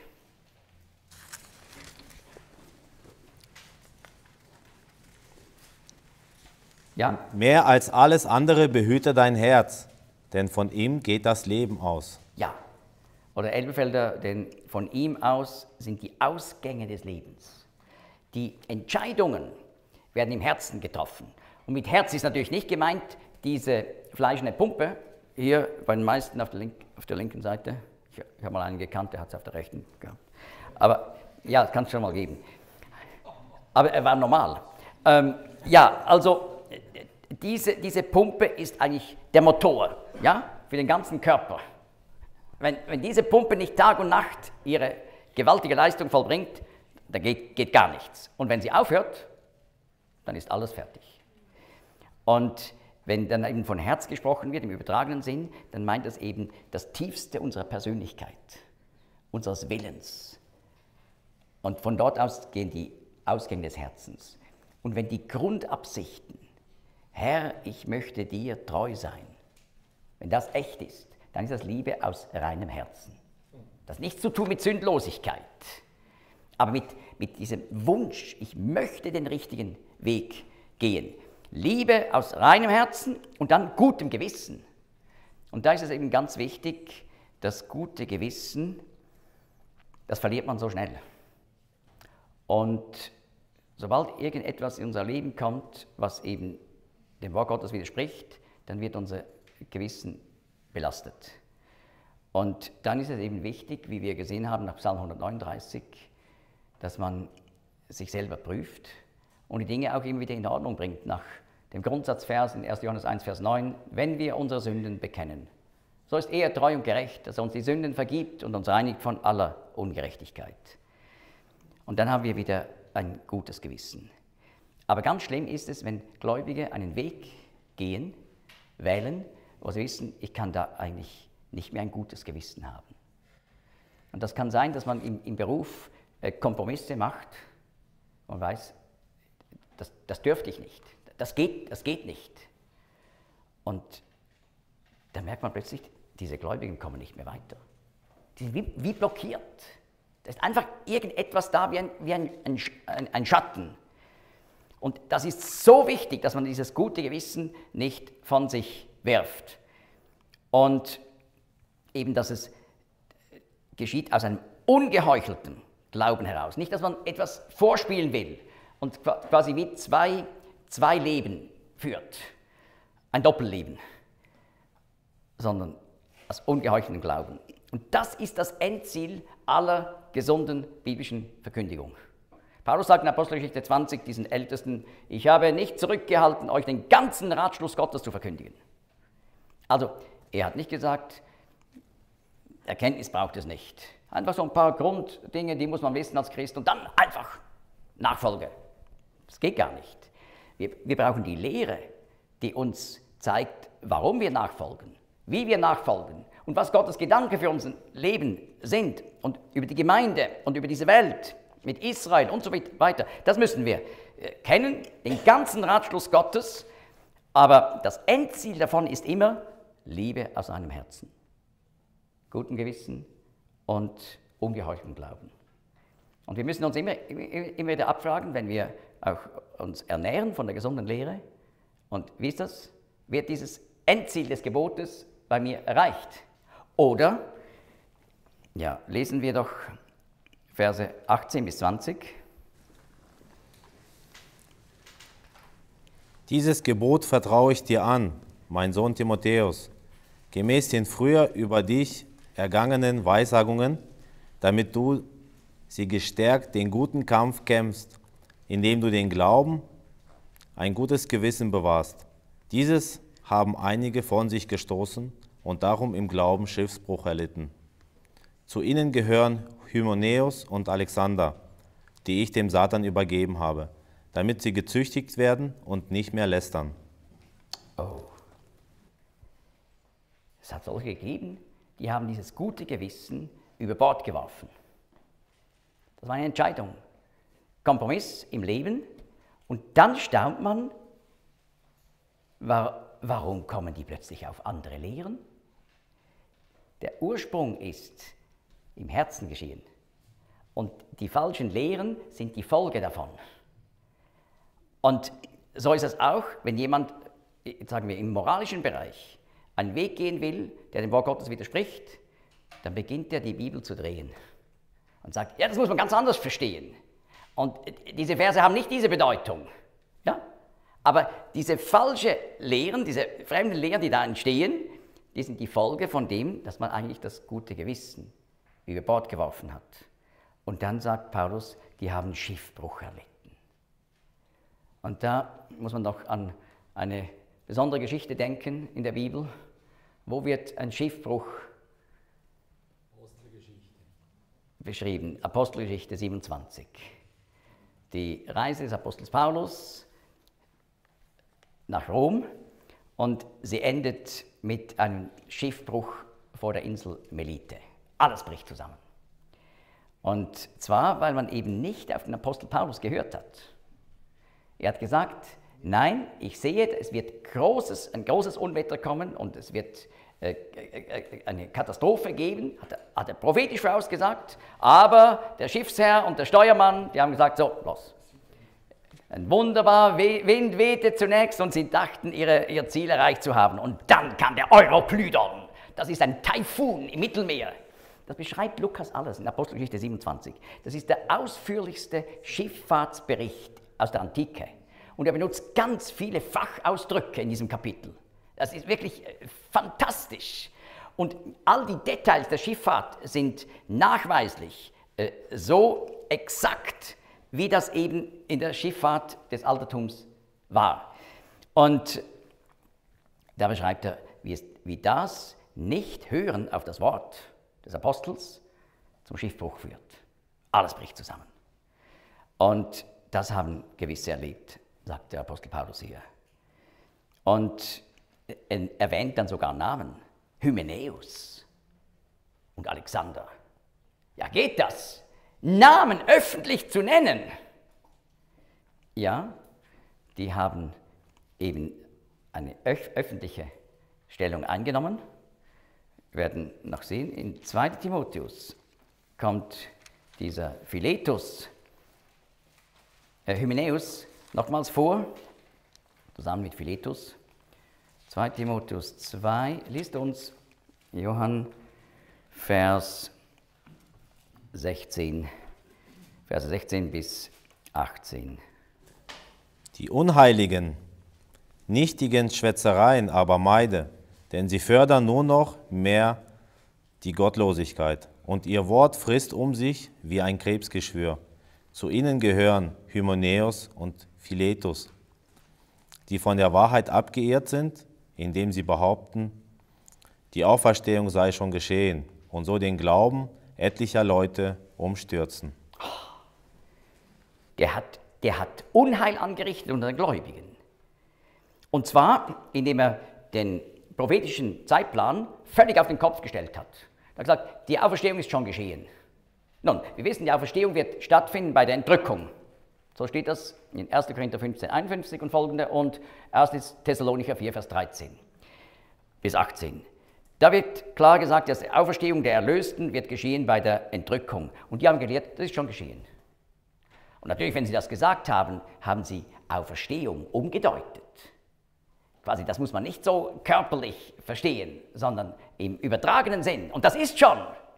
Ja? Mehr als alles andere behüte dein Herz, denn von ihm geht das Leben aus. Ja. Oder Elberfelder, denn von ihm aus sind die Ausgänge des Lebens. Die Entscheidungen werden im Herzen getroffen. Und mit Herz ist natürlich nicht gemeint diese fleischende Pumpe, hier bei den meisten auf der, link, auf der linken Seite. Ich, ich habe mal einen gekannt, der hat es auf der rechten gehabt. Aber ja, das kann es schon mal geben. Aber er war normal. Ähm, ja, also diese, diese Pumpe ist eigentlich der Motor, ja, für den ganzen Körper. Wenn, wenn diese Pumpe nicht Tag und Nacht ihre gewaltige Leistung vollbringt, dann geht, geht gar nichts. Und wenn sie aufhört, dann ist alles fertig. Und wenn dann eben von Herz gesprochen wird, im übertragenen Sinn, dann meint das eben das Tiefste unserer Persönlichkeit, unseres Willens. Und von dort aus gehen die Ausgänge des Herzens. Und wenn die Grundabsichten, Herr, ich möchte dir treu sein, wenn das echt ist, dann ist das Liebe aus reinem Herzen. Das hat nichts zu tun mit Sündlosigkeit, aber mit, mit diesem Wunsch, ich möchte den richtigen Weg gehen. Liebe aus reinem Herzen und dann gutem Gewissen. Und da ist es eben ganz wichtig, das gute Gewissen, das verliert man so schnell. Und sobald irgendetwas in unser Leben kommt, was eben dem Wort Gottes widerspricht, dann wird unser Gewissen belastet. Und dann ist es eben wichtig, wie wir gesehen haben nach Psalm hundertneununddreißig, dass man sich selber prüft und die Dinge auch immer wieder in Ordnung bringt, nach dem Grundsatzvers in erster Johannes eins, Vers neun, wenn wir unsere Sünden bekennen. So ist er treu und gerecht, dass er uns die Sünden vergibt und uns reinigt von aller Ungerechtigkeit. Und dann haben wir wieder ein gutes Gewissen. Aber ganz schlimm ist es, wenn Gläubige einen Weg gehen, wählen, wo sie wissen, ich kann da eigentlich nicht mehr ein gutes Gewissen haben. Und das kann sein, dass man im, im Beruf äh, Kompromisse macht und weiß, das, das dürfte ich nicht, das geht, das geht nicht. Und dann merkt man plötzlich, diese Gläubigen kommen nicht mehr weiter. Die sind wie, wie blockiert. Da ist einfach irgendetwas da wie ein, wie ein, ein, ein Schatten. Und das ist so wichtig, dass man dieses gute Gewissen nicht von sich wirft. Und eben, dass es geschieht aus einem ungeheuchelten Glauben heraus. Nicht, dass man etwas vorspielen will und quasi wie zwei, zwei Leben führt, ein Doppelleben, sondern aus ungeheucheltem Glauben. Und das ist das Endziel aller gesunden biblischen Verkündigung. Paulus sagt in Apostelgeschichte zwanzig diesen Ältesten, ich habe nicht zurückgehalten, euch den ganzen Ratschluss Gottes zu verkündigen. Also, er hat nicht gesagt, Erkenntnis braucht es nicht. Einfach so ein paar Grunddinge, die muss man wissen als Christ und dann einfach Nachfolge. Das geht gar nicht. Wir, wir brauchen die Lehre, die uns zeigt, warum wir nachfolgen, wie wir nachfolgen und was Gottes Gedanken für unser Leben sind und über die Gemeinde und über diese Welt mit Israel und so weiter. Das müssen wir kennen, den ganzen Ratschluss Gottes, aber das Endziel davon ist immer Liebe aus einem Herzen, gutem Gewissen und ungeheucheltem Glauben. Und wir müssen uns immer, immer wieder abfragen, wenn wir auch uns ernähren von der gesunden Lehre, und wie ist das? Wird dieses Endziel des Gebotes bei mir erreicht? Oder, ja, lesen wir doch Verse achtzehn bis zwanzig. Dieses Gebot vertraue ich dir an, mein Sohn Timotheus, gemäß den früher über dich ergangenen Weissagungen, damit du sie gestärkt den guten Kampf kämpfst, indem du den Glauben, ein gutes Gewissen bewahrst. Dieses haben einige von sich gestoßen und darum im Glauben Schiffsbruch erlitten. Zu ihnen gehören Hymenäus und Alexander, die ich dem Satan übergeben habe, damit sie gezüchtigt werden und nicht mehr lästern. Oh. Es hat solche gegeben, die haben dieses gute Gewissen über Bord geworfen. Das war eine Entscheidung. Kompromiss im Leben. Und dann staunt man, war, warum kommen die plötzlich auf andere Lehren? Der Ursprung ist im Herzen geschehen. Und die falschen Lehren sind die Folge davon. Und so ist es auch, wenn jemand, sagen wir, im moralischen Bereich einen Weg gehen will, der dem Wort Gottes widerspricht, dann beginnt er, die Bibel zu drehen und sagt, ja, das muss man ganz anders verstehen. Und diese Verse haben nicht diese Bedeutung. Ja? Aber diese falschen Lehren, diese fremden Lehren, die da entstehen, die sind die Folge von dem, dass man eigentlich das gute Gewissen über Bord geworfen hat. Und dann sagt Paulus, die haben Schiffbruch erlitten. Und da muss man noch an eine besondere Geschichte denken in der Bibel. Wo wird ein Schiffbruch beschrieben? Apostelgeschichte siebenundzwanzig. Die Reise des Apostels Paulus nach Rom und sie endet mit einem Schiffbruch vor der Insel Melite. Alles bricht zusammen. Und zwar, weil man eben nicht auf den Apostel Paulus gehört hat. Er hat gesagt, nein, ich sehe, es wird großes, ein großes Unwetter kommen und es wird äh, äh, eine Katastrophe geben, hat er, hat er prophetisch vorausgesagt, aber der Schiffsherr und der Steuermann, die haben gesagt, so, los. Ein wunderbarer Wind wehte zunächst und sie dachten, ihre, ihr Ziel erreicht zu haben. Und dann kam der Euroklydon. Das ist ein Taifun im Mittelmeer. Das beschreibt Lukas alles in Apostelgeschichte siebenundzwanzig. Das ist der ausführlichste Schifffahrtsbericht aus der Antike. Und er benutzt ganz viele Fachausdrücke in diesem Kapitel. Das ist wirklich fantastisch. Und all die Details der Schifffahrt sind nachweislich äh, so exakt, wie das eben in der Schifffahrt des Altertums war. Und da beschreibt er, wie, es, wie das Nicht-Hören auf das Wort des Apostels zum Schiffbruch führt. Alles bricht zusammen. Und das haben gewisse erlebt, sagt der Apostel Paulus hier. Und er erwähnt dann sogar Namen. Hymenäus und Alexander. Ja, geht das? Namen öffentlich zu nennen? Ja, die haben eben eine öf- öffentliche Stellung eingenommen. Wir werden noch sehen, in zweiten Timotheus kommt dieser Philetus, äh, Hymenäus nochmals vor, zusammen mit Philetus. zweiten Timotheus zwei, liest uns Johann Vers sechzehn, Verse sechzehn bis achtzehn. Die unheiligen, nichtigen Schwätzereien aber meide, denn sie fördern nur noch mehr die Gottlosigkeit. Und ihr Wort frisst um sich wie ein Krebsgeschwür. Zu ihnen gehören Hymenäus und Philetus, die von der Wahrheit abgeirrt sind, indem sie behaupten, die Auferstehung sei schon geschehen und so den Glauben etlicher Leute umstürzen. Der hat, der hat Unheil angerichtet unter den Gläubigen. Und zwar, indem er den prophetischen Zeitplan völlig auf den Kopf gestellt hat. Er hat gesagt, die Auferstehung ist schon geschehen. Nun, wir wissen, die Auferstehung wird stattfinden bei der Entrückung. So steht das in erster Korinther fünfzehn, einundfünfzig und folgende und erster Thessalonicher vier, Vers dreizehn bis achtzehn. Da wird klar gesagt, dass die Auferstehung der Erlösten wird geschehen bei der Entrückung. Und die haben gelehrt, das ist schon geschehen. Und natürlich, wenn sie das gesagt haben, haben sie Auferstehung umgedeutet. Quasi, das muss man nicht so körperlich verstehen, sondern im übertragenen Sinn. Und das ist schon.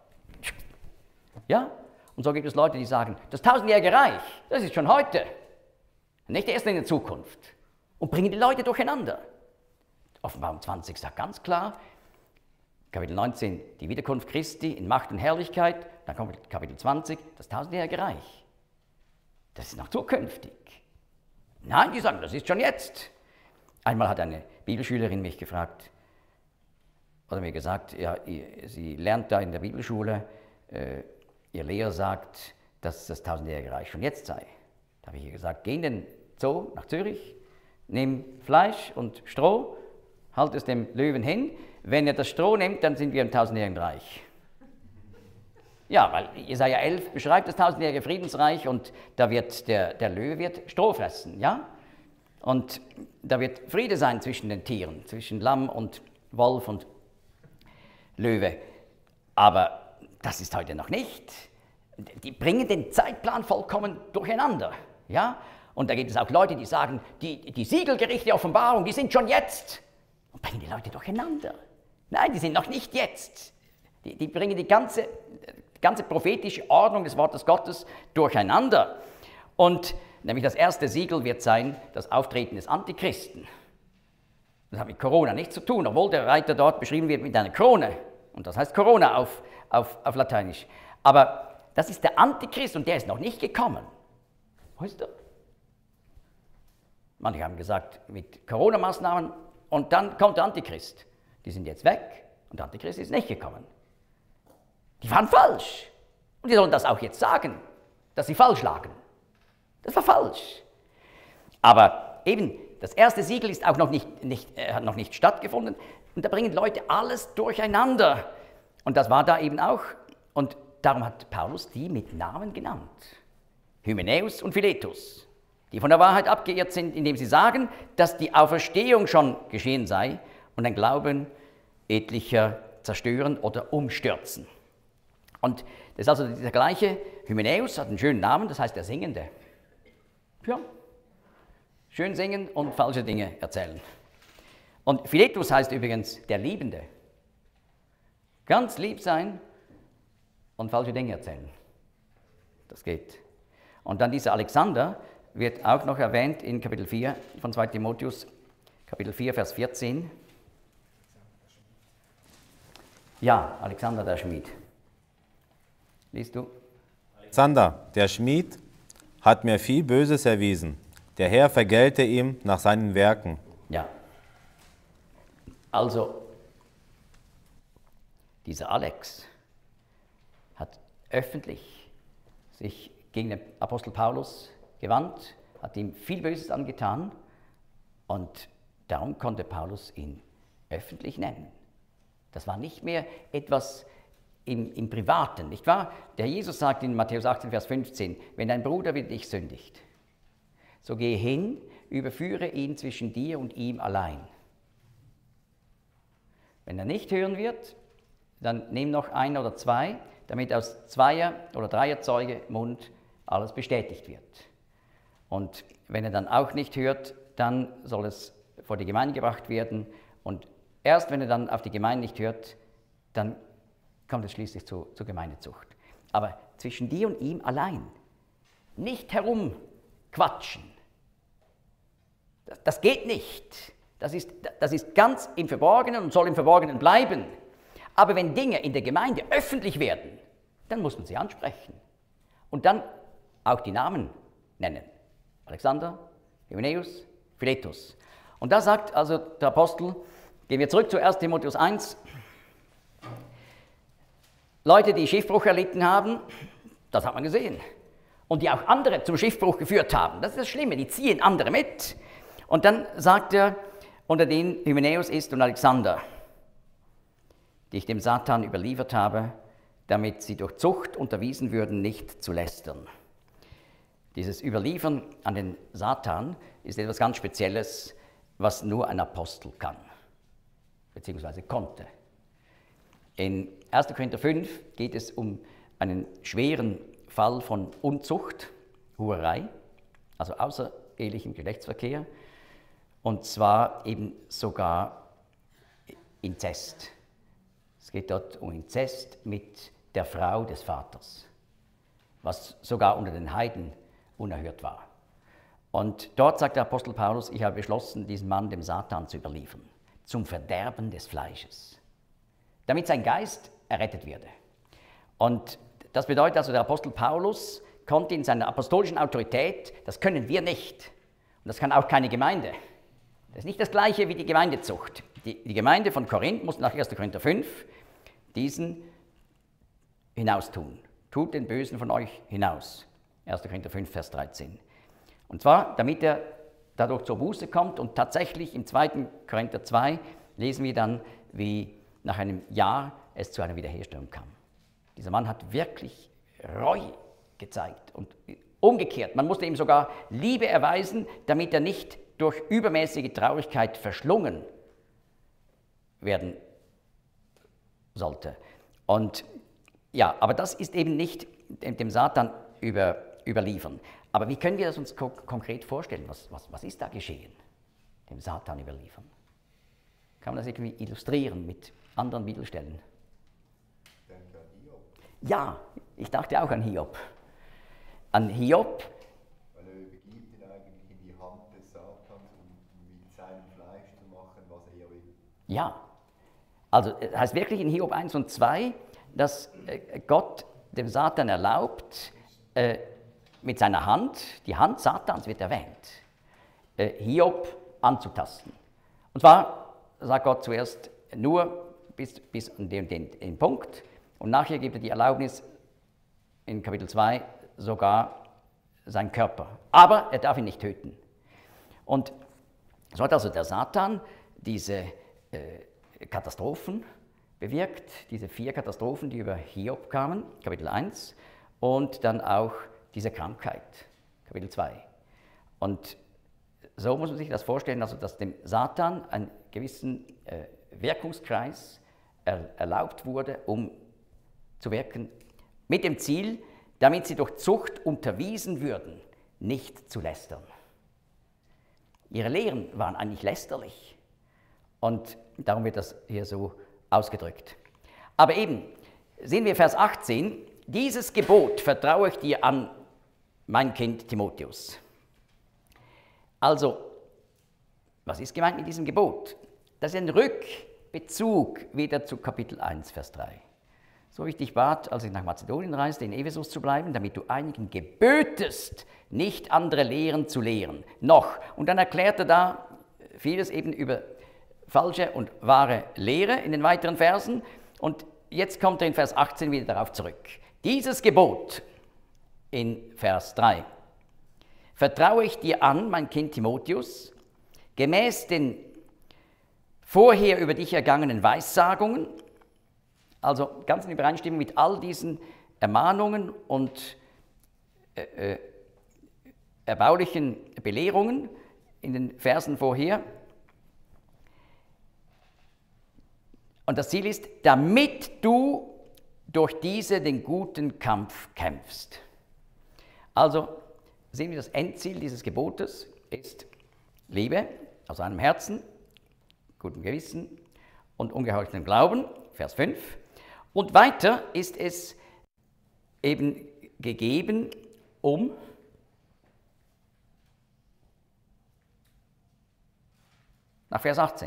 Ja? Und so gibt es Leute, die sagen, das tausendjährige Reich, das ist schon heute. Nicht erst in der Zukunft. Und bringen die Leute durcheinander. Offenbarung zwanzig sagt ganz klar, Kapitel neunzehn, die Wiederkunft Christi in Macht und Herrlichkeit, dann kommt Kapitel zwanzig, das tausendjährige Reich. Das ist noch zukünftig. Nein, die sagen, das ist schon jetzt. Einmal hat eine Bibelschülerin mich gefragt, oder mir gesagt, ja, sie lernt da in der Bibelschule äh, ihr Lehrer sagt, dass das tausendjährige Reich schon jetzt sei. Da habe ich ihr gesagt, geh in den Zoo nach Zürich, nimm Fleisch und Stroh, halt es dem Löwen hin. Wenn er das Stroh nimmt, dann sind wir im tausendjährigen Reich. Ja, weil Jesaja elf beschreibt das tausendjährige Friedensreich und da wird der, der Löwe wird Stroh fressen, ja? Und da wird Friede sein zwischen den Tieren, zwischen Lamm und Wolf und Löwe. Aber das ist heute noch nicht. Die bringen den Zeitplan vollkommen durcheinander, ja? Und da gibt es auch Leute, die sagen, die, die Siegelgerichte der Offenbarung, die sind schon jetzt. Und bringen die Leute durcheinander. Nein, die sind noch nicht jetzt. Die, die bringen die ganze, ganze prophetische Ordnung des Wortes Gottes durcheinander. Und nämlich das erste Siegel wird sein, das Auftreten des Antichristen. Das hat mit Corona nichts zu tun, obwohl der Reiter dort beschrieben wird mit einer Krone. Und das heißt Corona auf, auf, auf Lateinisch. Aber das ist der Antichrist und der ist noch nicht gekommen. Wo ist er? Manche haben gesagt, mit Corona-Maßnahmen und dann kommt der Antichrist. Die sind jetzt weg und der Antichrist ist nicht gekommen. Die waren falsch. Und die sollen das auch jetzt sagen, dass sie falsch lagen. Das war falsch. Aber eben, das erste Siegel ist auch noch nicht, nicht, äh, hat noch nicht stattgefunden. Und da bringen Leute alles durcheinander. Und das war da eben auch. Und darum hat Paulus die mit Namen genannt. Hymenäus und Philetus, die von der Wahrheit abgeirrt sind, indem sie sagen, dass die Auferstehung schon geschehen sei und den Glauben etlicher zerstören oder umstürzen. Und das ist also dieser gleiche, Hymenäus hat einen schönen Namen, das heißt der Singende. Ja, schön singen und falsche Dinge erzählen. Und Philetus heißt übrigens der Liebende. Ganz lieb sein und falsche Dinge erzählen. Das geht. Und dann dieser Alexander wird auch noch erwähnt in Kapitel vier von zweiter Timotheus, Kapitel vier, Vers vierzehn. Ja, Alexander der Schmied. Liest du? Alexander, der Schmied, hat mir viel Böses erwiesen. Der Herr vergelte ihm nach seinen Werken. Ja. Also, dieser Alex hat öffentlich sich gegen den Apostel Paulus gewandt, hat ihm viel Böses angetan und darum konnte Paulus ihn öffentlich nennen. Das war nicht mehr etwas im, im Privaten, nicht wahr? Der Jesus sagt in Matthäus achtzehn, Vers fünfzehn, wenn dein Bruder wider dich sündigt, so gehe hin, überführe ihn zwischen dir und ihm allein. Wenn er nicht hören wird, dann nimm noch ein oder zwei, damit aus Zweier- oder Dreierzeuge Mund alles bestätigt wird. Und wenn er dann auch nicht hört, dann soll es vor die Gemeinde gebracht werden. Und erst wenn er dann auf die Gemeinde nicht hört, dann kommt es schließlich zu, zur Gemeindezucht. Aber zwischen dir und ihm allein. Nicht herumquatschen. Das, das geht nicht. Das ist, das ist ganz im Verborgenen und soll im Verborgenen bleiben. Aber wenn Dinge in der Gemeinde öffentlich werden, dann muss man sie ansprechen. Und dann auch die Namen nennen. Alexander, Hymenäus, Philetus. Und da sagt also der Apostel, gehen wir zurück zu erster Timotheus eins, Leute, die Schiffbruch erlitten haben, das hat man gesehen. Und die auch andere zum Schiffbruch geführt haben. Das ist das Schlimme, die ziehen andere mit. Und dann sagt er, unter denen Hymenäus ist und Alexander, die ich dem Satan überliefert habe, damit sie durch Zucht unterwiesen würden, nicht zu lästern. Dieses Überliefern an den Satan ist etwas ganz Spezielles, was nur ein Apostel kann, beziehungsweise konnte. In erster Korinther fünf geht es um einen schweren Fall von Unzucht, Hurerei, also außerehelichem Geschlechtsverkehr, und zwar eben sogar Inzest. Es geht dort um Inzest mit der Frau des Vaters, was sogar unter den Heiden unerhört war. Und dort sagt der Apostel Paulus, ich habe beschlossen, diesen Mann dem Satan zu überliefern, zum Verderben des Fleisches, damit sein Geist errettet werde. Und das bedeutet also, der Apostel Paulus konnte in seiner apostolischen Autorität, das können wir nicht, und das kann auch keine Gemeinde. Das ist nicht das Gleiche wie die Gemeindezucht. Die, die Gemeinde von Korinth muss nach erster Korinther fünf diesen hinaus tun. Tut den Bösen von euch hinaus. erster Korinther fünf, Vers dreizehn. Und zwar, damit er dadurch zur Buße kommt und tatsächlich im zweiten Korinther zwei lesen wir dann, wie nach einem Jahr es zu einer Wiederherstellung kam. Dieser Mann hat wirklich Reue gezeigt und umgekehrt. Man musste ihm sogar Liebe erweisen, damit er nicht durch übermäßige Traurigkeit verschlungen werden sollte. Und ja, aber das ist eben nicht dem Satan über, überliefern. Aber wie können wir das uns ko konkret vorstellen? Was, was, was ist da geschehen? Dem Satan überliefern. Kann man das irgendwie illustrieren mit anderen Bibelstellen? Denke an Hiob. Ja, ich dachte auch an Hiob. An Hiob. Weil er übergibt ihn eigentlich in die Hand des Satans, um mit seinem Fleisch zu machen, was er will. Ja, also es heißt wirklich in Hiob eins und zwei, dass Gott dem Satan erlaubt, äh, mit seiner Hand, die Hand Satans wird erwähnt, äh, Hiob anzutasten. Und zwar sagt Gott zuerst nur bis, bis an den, den, den Punkt und nachher gibt er die Erlaubnis in Kapitel zwei sogar seinen Körper. Aber er darf ihn nicht töten. Und so hat also der Satan diese äh, Katastrophen bewirkt, diese vier Katastrophen, die über Hiob kamen, Kapitel eins, und dann auch diese Krankheit, Kapitel zwei. Und so muss man sich das vorstellen, also dass dem Satan einen gewissen äh, Wirkungskreis er, erlaubt wurde, um zu wirken, mit dem Ziel, damit sie durch Zucht unterwiesen würden, nicht zu lästern. Ihre Lehren waren eigentlich lästerlich und darum wird das hier so ausgedrückt. Aber eben, sehen wir Vers achtzehn, dieses Gebot vertraue ich dir an, mein Kind Timotheus. Also, was ist gemeint mit diesem Gebot? Das ist ein Rückbezug wieder zu Kapitel eins, Vers drei. So wie ich dich bat, als ich nach Mazedonien reiste, in Ephesus zu bleiben, damit du einigen gebötest, nicht andere Lehren zu lehren. Noch. Und dann erklärt er da vieles eben über falsche und wahre Lehre in den weiteren Versen. Und jetzt kommt er in Vers achtzehn wieder darauf zurück. Dieses Gebot in Vers drei. Vertraue ich dir an, mein Kind Timotheus, gemäß den vorher über dich ergangenen Weissagungen, also ganz in Übereinstimmung mit all diesen Ermahnungen und äh, äh, erbaulichen Belehrungen in den Versen vorher. Und das Ziel ist, damit du durch diese den guten Kampf kämpfst. Also sehen wir, das Endziel dieses Gebotes ist Liebe aus einem Herzen, gutem Gewissen und ungeheucheltem Glauben, Vers fünf. Und weiter ist es eben gegeben, um nach Vers achtzehn.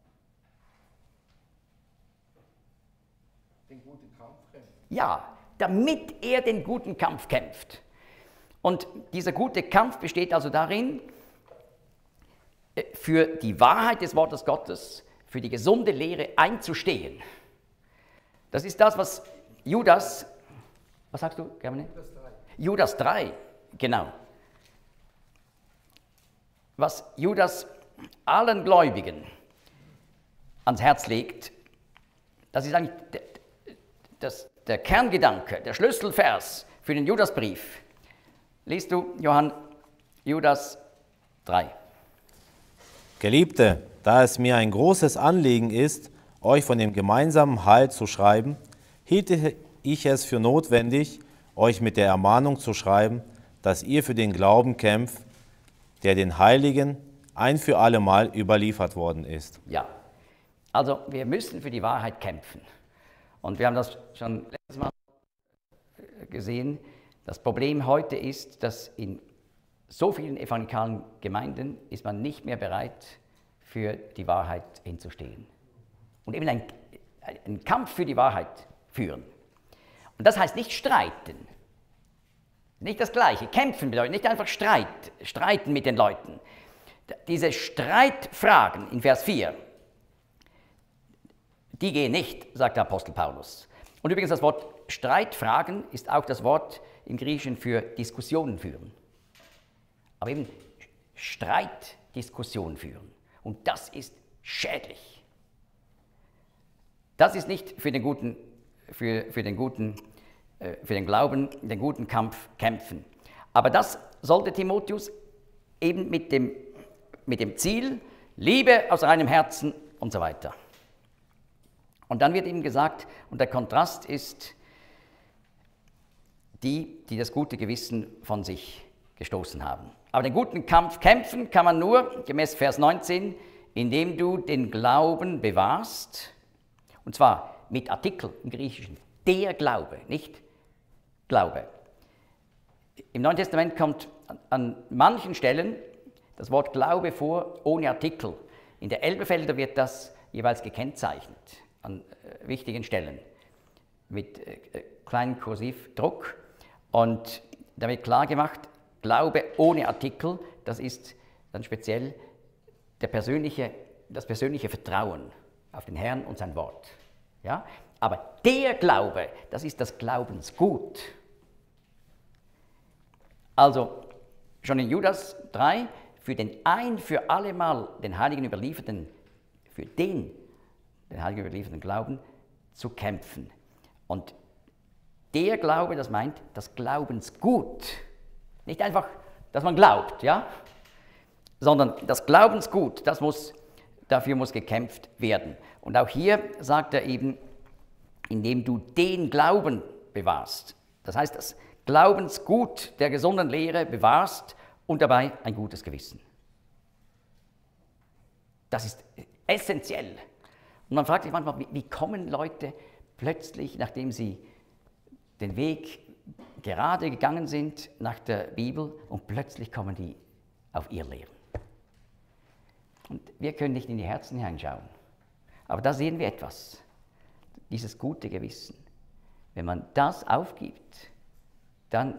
Den guten Kampf kämpfen. Ja, damit er den guten Kampf kämpft. Und dieser gute Kampf besteht also darin, für die Wahrheit des Wortes Gottes, für die gesunde Lehre einzustehen. Das ist das, was Judas, was sagst du, Germane? Judas drei. Judas drei, genau. Was Judas allen Gläubigen ans Herz legt, das ist eigentlich der, das, der Kerngedanke, der Schlüsselvers für den Judasbrief. Liest du, Johann, Judas drei. Geliebte, da es mir ein großes Anliegen ist, euch von dem gemeinsamen Heil zu schreiben, hielt ich es für notwendig, euch mit der Ermahnung zu schreiben, dass ihr für den Glauben kämpft, der den Heiligen ein für allemal überliefert worden ist. Ja, also wir müssen für die Wahrheit kämpfen. Und wir haben das schon letztes Mal gesehen. Das Problem heute ist, dass in so vielen evangelikalen Gemeinden ist man nicht mehr bereit, für die Wahrheit hinzustehen. Und eben einen, einen Kampf für die Wahrheit führen. Und das heißt nicht streiten. Nicht das Gleiche. Kämpfen bedeutet nicht einfach Streit, streiten mit den Leuten. Diese Streitfragen in Vers vier, die gehen nicht, sagt der Apostel Paulus. Und übrigens das Wort Streitfragen ist auch das Wort im Griechischen für Diskussionen führen. Aber eben Streitdiskussionen führen. Und das ist schädlich. Das ist nicht für den guten, für, für den guten, äh, für den Glauben, den guten Kampf kämpfen. Aber das sollte Timotheus eben mit dem, mit dem Ziel, Liebe aus reinem Herzen und so weiter. Und dann wird ihm gesagt, und der Kontrast ist die, die das gute Gewissen von sich gestoßen haben. Aber den guten Kampf kämpfen kann man nur, gemäß Vers neunzehn, indem du den Glauben bewahrst, und zwar mit Artikel im Griechischen, der Glaube, nicht Glaube. Im Neuen Testament kommt an manchen Stellen das Wort Glaube vor, ohne Artikel. In der Elberfelder wird das jeweils gekennzeichnet, an äh, wichtigen Stellen, mit äh, kleinem Kursivdruck. Und da wird klar gemacht, Glaube ohne Artikel, das ist dann speziell der persönliche, das persönliche Vertrauen auf den Herrn und sein Wort. Ja? Aber der Glaube, das ist das Glaubensgut. Also schon in Judas drei, für den ein für allemal den Heiligen überlieferten, für den, den Heiligen überlieferten Glauben zu kämpfen. Und der Glaube, das meint das Glaubensgut. Nicht einfach, dass man glaubt, ja? Sondern das Glaubensgut, das muss, dafür muss gekämpft werden. Und auch hier sagt er eben, indem du den Glauben bewahrst. Das heißt, das Glaubensgut der gesunden Lehre bewahrst und dabei ein gutes Gewissen. Das ist essentiell. Und man fragt sich manchmal, wie, wie kommen Leute plötzlich, nachdem sie den Weg gerade gegangen sind nach der Bibel, und plötzlich kommen die auf ihr Leben. Und wir können nicht in die Herzen hineinschauen. Aber da sehen wir etwas, dieses gute Gewissen. Wenn man das aufgibt, dann,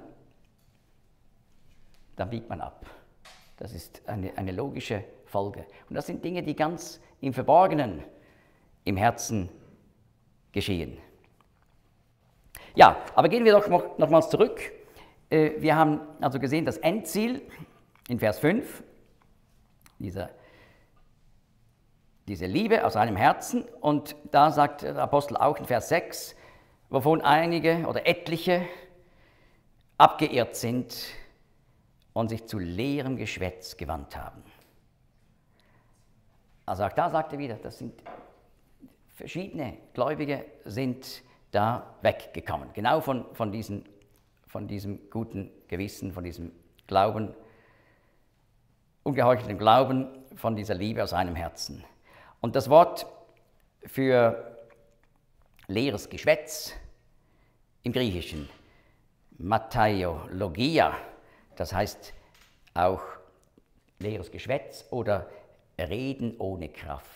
dann biegt man ab. Das ist eine, eine logische Folge. Und das sind Dinge, die ganz im Verborgenen im Herzen geschehen. Ja, aber gehen wir doch noch, nochmals zurück. Äh, wir haben also gesehen, das Endziel in Vers fünf, dieser, diese Liebe aus einem Herzen. Und da sagt der Apostel auch in Vers sechs, wovon einige oder etliche abgeirrt sind und sich zu leerem Geschwätz gewandt haben. Also auch da sagt er wieder, das sind verschiedene Gläubige sind da weggekommen, genau von, von, diesen, von diesem guten Gewissen, von diesem Glauben, ungeheuchelten Glauben, von dieser Liebe aus einem Herzen. Und das Wort für leeres Geschwätz im Griechischen, Matthaiologia, das heißt auch leeres Geschwätz oder Reden ohne Kraft.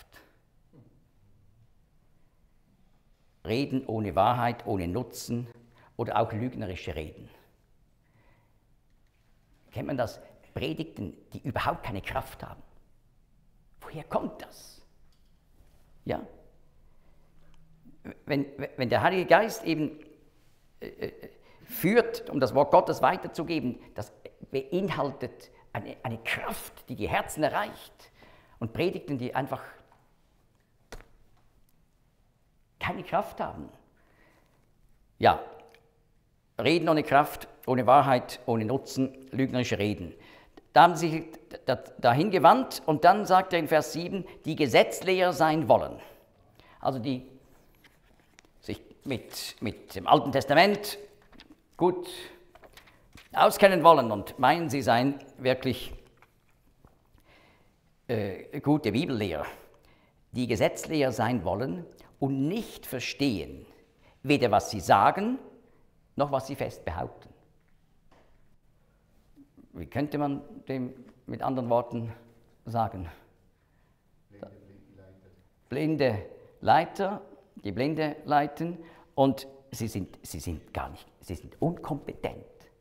Reden ohne Wahrheit, ohne Nutzen oder auch lügnerische Reden. Kennt man das? Predigten, die überhaupt keine Kraft haben. Woher kommt das? Ja? Wenn, wenn der Heilige Geist eben äh, führt, um das Wort Gottes weiterzugeben, das beinhaltet eine, eine Kraft, die die Herzen erreicht. Und Predigten, die einfach keine Kraft haben. Ja, Reden ohne Kraft, ohne Wahrheit, ohne Nutzen, lügnerische Reden. Da haben sie sich dahin gewandt und dann sagt er in Vers sieben, die Gesetzlehrer sein wollen. Also die sich mit, mit dem Alten Testament gut auskennen wollen und meinen, sie seien wirklich äh, gute Bibellehrer. Die Gesetzlehrer sein wollen und nicht verstehen, weder was sie sagen, noch was sie fest behaupten. Wie könnte man dem mit anderen Worten sagen? Blinde Leiter, die Blinde leiten, und sie sind, sie sind gar nicht, sie sind unkompetent.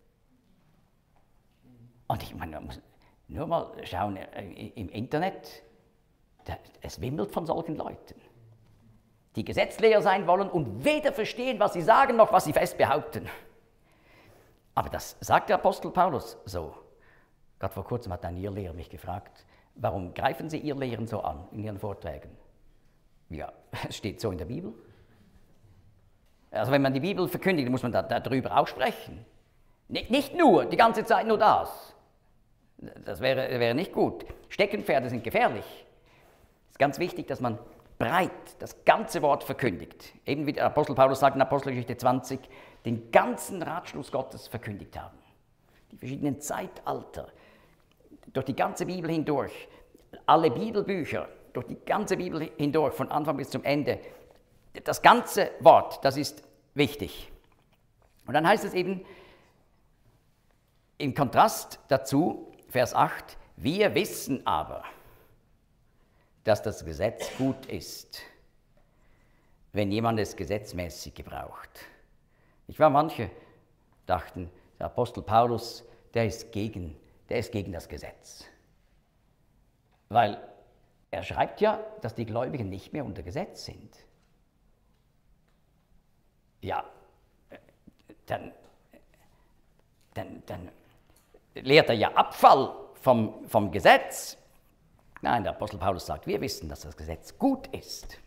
Und ich meine, man muss nur mal schauen im Internet, es wimmelt von solchen Leuten. die Gesetzlehrer sein wollen und weder verstehen, was sie sagen, noch was sie fest behaupten. Aber das sagt der Apostel Paulus so. Gerade vor kurzem hat ein Irrlehrer mich gefragt, warum greifen Sie Irrlehren so an in Ihren Vorträgen? Ja, es steht so in der Bibel. Also wenn man die Bibel verkündigt, muss man da, darüber auch sprechen. Nicht, nicht nur, die ganze Zeit nur das. Das wäre, wäre nicht gut. Steckenpferde sind gefährlich. Es ist ganz wichtig, dass man breit das ganze Wort verkündigt. Eben wie der Apostel Paulus sagt in Apostelgeschichte zwanzig, den ganzen Ratschluss Gottes verkündigt haben. Die verschiedenen Zeitalter, durch die ganze Bibel hindurch, alle Bibelbücher, durch die ganze Bibel hindurch, von Anfang bis zum Ende. Das ganze Wort, das ist wichtig. Und dann heißt es eben im Kontrast dazu, Vers acht, wir wissen aber, dass das Gesetz gut ist, wenn jemand es gesetzmäßig gebraucht. Ich war, manche dachten, der Apostel Paulus, der ist gegen, der ist gegen das Gesetz. Weil er schreibt ja, dass die Gläubigen nicht mehr unter Gesetz sind. Ja, dann, dann, dann lehrt er ja Abfall vom, vom Gesetz. Nein, der Apostel Paulus sagt, wir wissen, dass das Gesetz gut ist.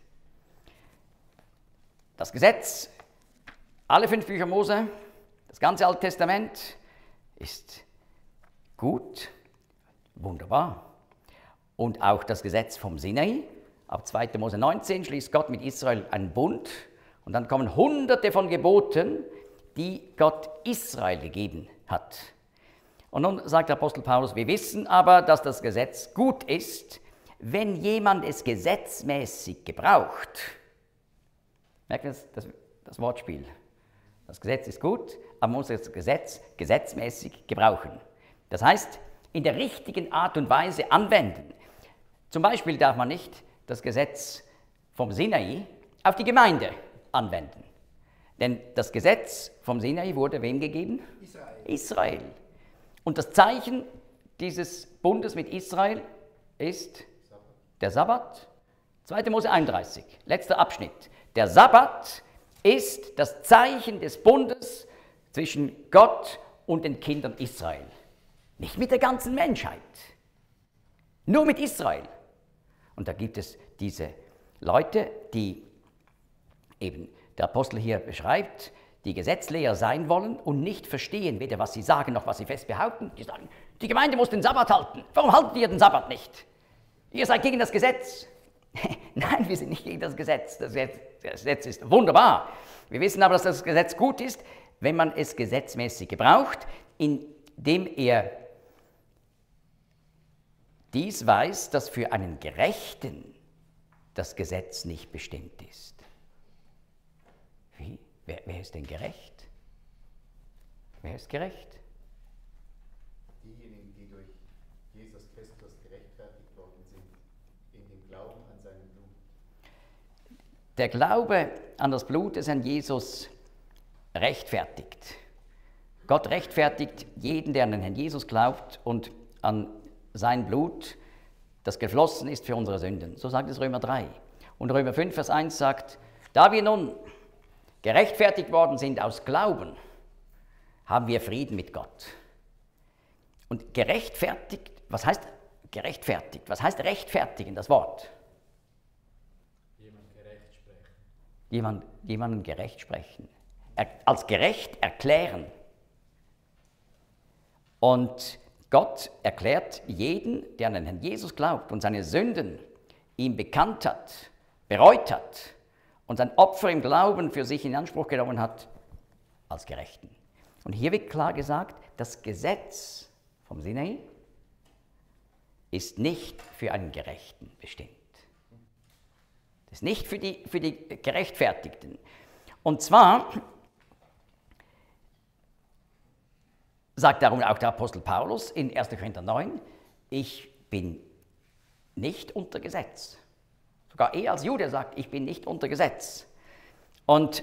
Das Gesetz, alle fünf Bücher Mose, das ganze Alte Testament ist gut, wunderbar. Und auch das Gesetz vom Sinai, ab zweiter Mose neunzehn schließt Gott mit Israel einen Bund und dann kommen hunderte von Geboten, die Gott Israel gegeben hat. Und nun sagt der Apostel Paulus, wir wissen aber, dass das Gesetz gut ist, wenn jemand es gesetzmäßig gebraucht. Merkt ihr das, das, das Wortspiel? Das Gesetz ist gut, aber man muss das Gesetz gesetzmäßig gebrauchen. Das heißt, in der richtigen Art und Weise anwenden. Zum Beispiel darf man nicht das Gesetz vom Sinai auf die Gemeinde anwenden. Denn das Gesetz vom Sinai wurde wem gegeben? Israel. Israel. Und das Zeichen dieses Bundes mit Israel ist der Sabbat. zweiter Mose einunddreißig, letzter Abschnitt. Der Sabbat ist das Zeichen des Bundes zwischen Gott und den Kindern Israel. Nicht mit der ganzen Menschheit, nur mit Israel. Und da gibt es diese Leute, die eben der Apostel hier beschreibt, die Gesetzlehrer sein wollen und nicht verstehen, weder was sie sagen, noch was sie fest behaupten. Die sagen, die Gemeinde muss den Sabbat halten. Warum haltet ihr den Sabbat nicht? Ihr seid gegen das Gesetz. Nein, wir sind nicht gegen das Gesetz. Das Gesetz ist wunderbar. Wir wissen aber, dass das Gesetz gut ist, wenn man es gesetzmäßig gebraucht, indem er dies weiß, dass für einen Gerechten das Gesetz nicht bestimmt ist. Wie? Wer, wer ist denn gerecht? Wer ist gerecht? Diejenigen, die durch Jesus Christus gerechtfertigt worden sind, in dem Glauben an seinen Blut. Der Glaube an das Blut des Herrn Jesus rechtfertigt. Gott rechtfertigt jeden, der an den Herrn Jesus glaubt und an sein Blut, das geflossen ist für unsere Sünden. So sagt es Römer drei. Und Römer fünf, Vers eins sagt, da wir nun gerechtfertigt worden sind aus Glauben, haben wir Frieden mit Gott. Und gerechtfertigt, was heißt gerechtfertigt? Was heißt rechtfertigen, das Wort? Jemand gerecht sprechen. Jemand, jemanden gerecht sprechen. Er, als gerecht erklären. Und Gott erklärt jeden, der an den Herrn Jesus glaubt und seine Sünden ihm bekannt hat, bereut hat und sein Opfer im Glauben für sich in Anspruch genommen hat, als Gerechten. Und hier wird klar gesagt, das Gesetz vom Sinai ist nicht für einen Gerechten bestimmt. Das ist nicht für die, für die Gerechtfertigten. Und zwar sagt darum auch der Apostel Paulus in erster Korinther neun, ich bin nicht unter Gesetz. Sogar er als Jude sagt, ich bin nicht unter Gesetz. Und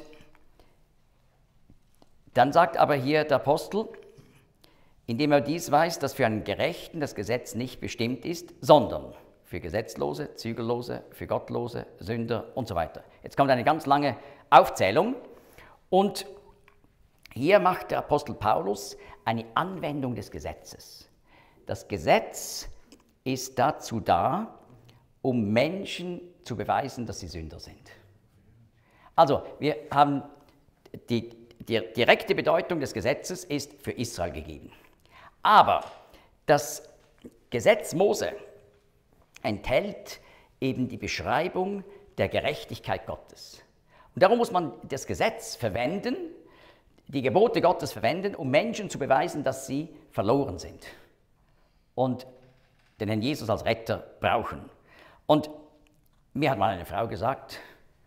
dann sagt aber hier der Apostel, indem er dies weiß, dass für einen Gerechten das Gesetz nicht bestimmt ist, sondern für Gesetzlose, Zügellose, für Gottlose, Sünder und so weiter. Jetzt kommt eine ganz lange Aufzählung und hier macht der Apostel Paulus eine Anwendung des Gesetzes. Das Gesetz ist dazu da, um Menschen zu beweisen, dass sie Sünder sind. Also, wir haben die, die direkte Bedeutung des Gesetzes ist für Israel gegeben. Aber das Gesetz Mose enthält eben die Beschreibung der Gerechtigkeit Gottes. Und darum muss man das Gesetz verwenden, die Gebote Gottes verwenden, um Menschen zu beweisen, dass sie verloren sind und den Herrn Jesus als Retter brauchen. Und mir hat mal eine Frau gesagt,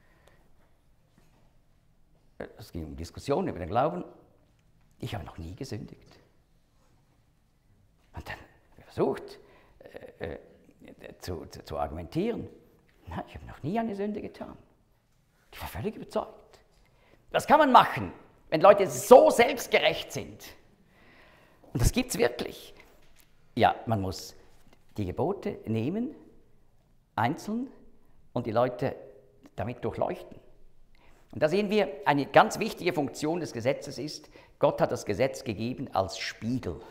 es ging um Diskussionen über den Glauben, ich habe noch nie gesündigt. Und dann versucht äh, äh, zu, zu, zu argumentieren, nein, ich habe noch nie eine Sünde getan. Ich war völlig überzeugt. Was kann man machen, wenn Leute so selbstgerecht sind? Und das gibt es wirklich. Ja, man muss die Gebote nehmen, einzeln, und die Leute damit durchleuchten. Und da sehen wir, eine ganz wichtige Funktion des Gesetzes ist, Gott hat das Gesetz gegeben als Spiegel.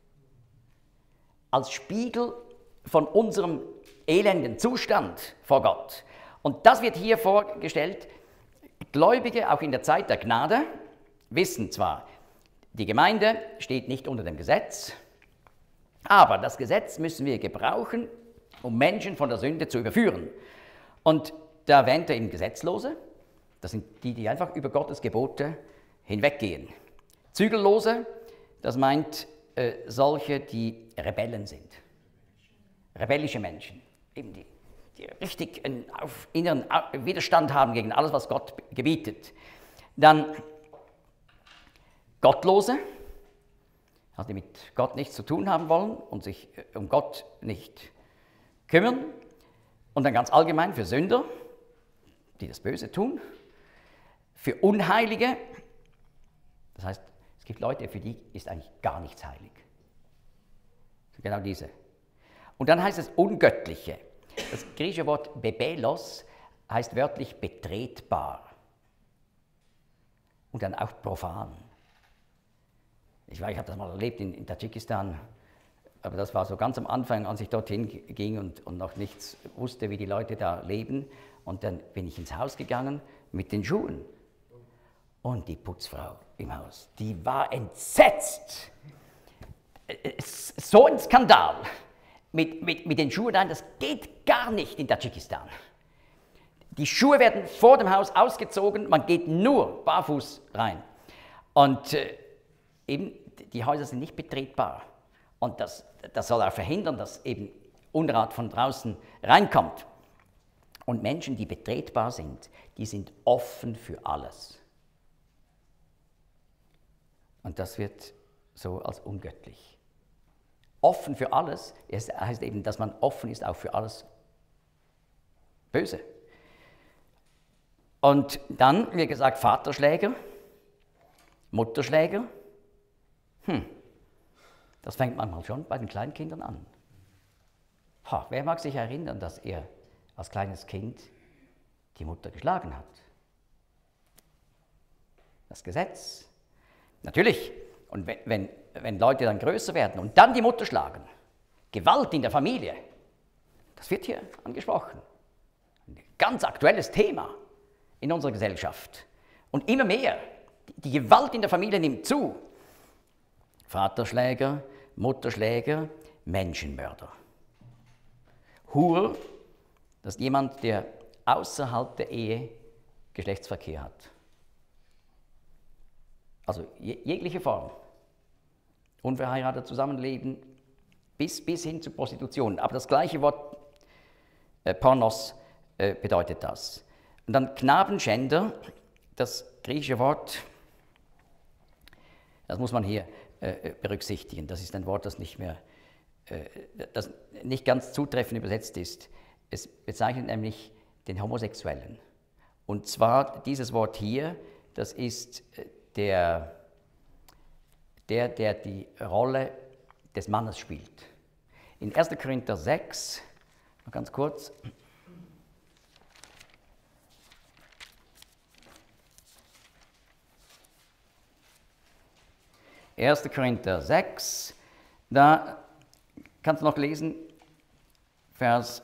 Als Spiegel von unserem elenden Zustand vor Gott. Und das wird hier vorgestellt. Gläubige, auch in der Zeit der Gnade, wissen zwar, die Gemeinde steht nicht unter dem Gesetz, aber das Gesetz müssen wir gebrauchen, um Menschen von der Sünde zu überführen. Und da erwähnt er eben Gesetzlose, das sind die, die einfach über Gottes Gebote hinweggehen. Zügellose, das meint äh, solche, die Rebellen sind. Rebellische Menschen, eben die, die richtig einen auf inneren Widerstand haben gegen alles, was Gott gebietet. Dann Gottlose, also die mit Gott nichts zu tun haben wollen und sich um Gott nicht kümmern. Und dann ganz allgemein für Sünder, die das Böse tun. Für Unheilige, das heißt, es gibt Leute, für die ist eigentlich gar nichts heilig. Genau diese. Und dann heißt es Ungöttliche. Das griechische Wort Bebelos heißt wörtlich betretbar. Und dann auch profan. Ich weiß, ich habe das mal erlebt in, in Tadschikistan, aber das war so ganz am Anfang, als ich dorthin ging und, und noch nichts wusste, wie die Leute da leben. Und dann bin ich ins Haus gegangen mit den Schuhen. Und die Putzfrau im Haus, die war entsetzt. So ein Skandal mit, mit, mit den Schuhen, das geht gar nicht in Tadschikistan. Die Schuhe werden vor dem Haus ausgezogen, man geht nur barfuß rein. Und äh, eben, die Häuser sind nicht betretbar. Und das, das soll auch verhindern, dass eben Unrat von draußen reinkommt. Und Menschen, die betretbar sind, die sind offen für alles. Und das wird so als ungöttlich. Offen für alles heißt eben, dass man offen ist auch für alles Böse. Und dann, wie gesagt, Vaterschläger, Mutterschläger. Hm, das fängt manchmal schon bei den Kleinkindern an. Ha, wer mag sich erinnern, dass er als kleines Kind die Mutter geschlagen hat? Das Gesetz. Natürlich, und wenn, wenn, wenn Leute dann größer werden und dann die Mutter schlagen, Gewalt in der Familie, das wird hier angesprochen. Ein ganz aktuelles Thema in unserer Gesellschaft. Und immer mehr, die Gewalt in der Familie nimmt zu. Vaterschläger, Mutterschläger, Menschenmörder. Hure, das ist jemand, der außerhalb der Ehe Geschlechtsverkehr hat. Also jegliche Form. Unverheiratet zusammenleben, bis, bis hin zu Prostitution. Aber das gleiche Wort äh, Pornos äh, bedeutet das. Und dann Knabenschänder, das griechische Wort, das muss man hier äh, berücksichtigen. Das ist ein Wort, das nicht mehr, äh, das nicht ganz zutreffend übersetzt ist. Es bezeichnet nämlich den Homosexuellen. Und zwar dieses Wort hier, das ist äh, Der, der, der die Rolle des Mannes spielt. In erster Korinther sechs, Noch ganz kurz. erster Korinther sechs, da kannst du noch lesen, Vers,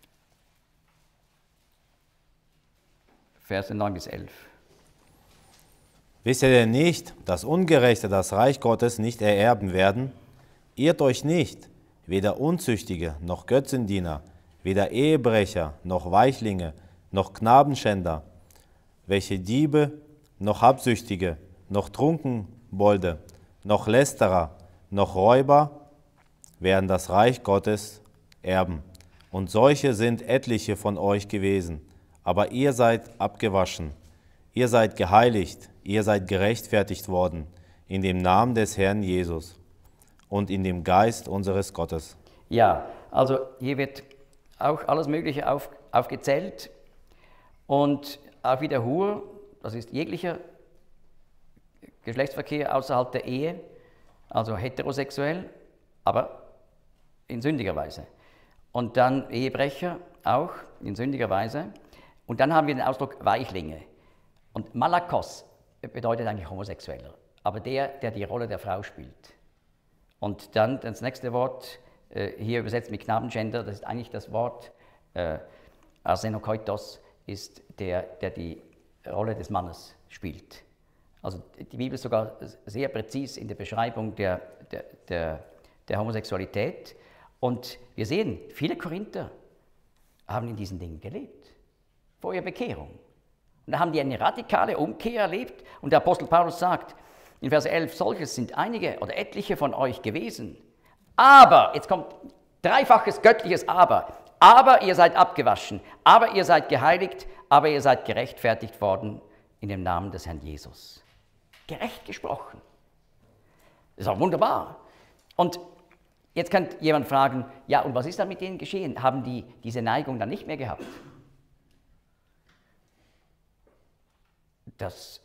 Verse neun bis elf. Wisst ihr denn nicht, dass Ungerechte das Reich Gottes nicht ererben werden? Irrt euch nicht, weder Unzüchtige noch Götzendiener, weder Ehebrecher noch Weichlinge noch Knabenschänder, welche Diebe noch Habsüchtige noch Trunkenbolde noch Lästerer noch Räuber werden das Reich Gottes erben. Und solche sind etliche von euch gewesen. Aber ihr seid abgewaschen, ihr seid geheiligt, ihr seid gerechtfertigt worden in dem Namen des Herrn Jesus und in dem Geist unseres Gottes. Ja, also hier wird auch alles Mögliche auf, aufgezählt und auch wieder Hur, das ist jeglicher Geschlechtsverkehr außerhalb der Ehe, also heterosexuell, aber in sündiger Weise. Und dann Ehebrecher auch in sündiger Weise. Und dann haben wir den Ausdruck Weichlinge. Und Malakos bedeutet eigentlich Homosexueller, aber der, der die Rolle der Frau spielt. Und dann das nächste Wort, äh, hier übersetzt mit Knabenschänder, das ist eigentlich das Wort äh, Arsenokoitos, ist der, der die Rolle des Mannes spielt. Also die Bibel ist sogar sehr präzis in der Beschreibung der, der, der, der Homosexualität. Und wir sehen, viele Korinther haben in diesen Dingen gelebt, vor ihrer Bekehrung. Und da haben die eine radikale Umkehr erlebt. Und der Apostel Paulus sagt in Vers elf, solches sind einige oder etliche von euch gewesen. Aber, jetzt kommt dreifaches göttliches Aber, aber ihr seid abgewaschen, aber ihr seid geheiligt, aber ihr seid gerechtfertigt worden in dem Namen des Herrn Jesus. Gerecht gesprochen. Das ist auch wunderbar. Und jetzt kann jemand fragen, ja, und was ist dann mit denen geschehen? Haben die diese Neigung dann nicht mehr gehabt? Das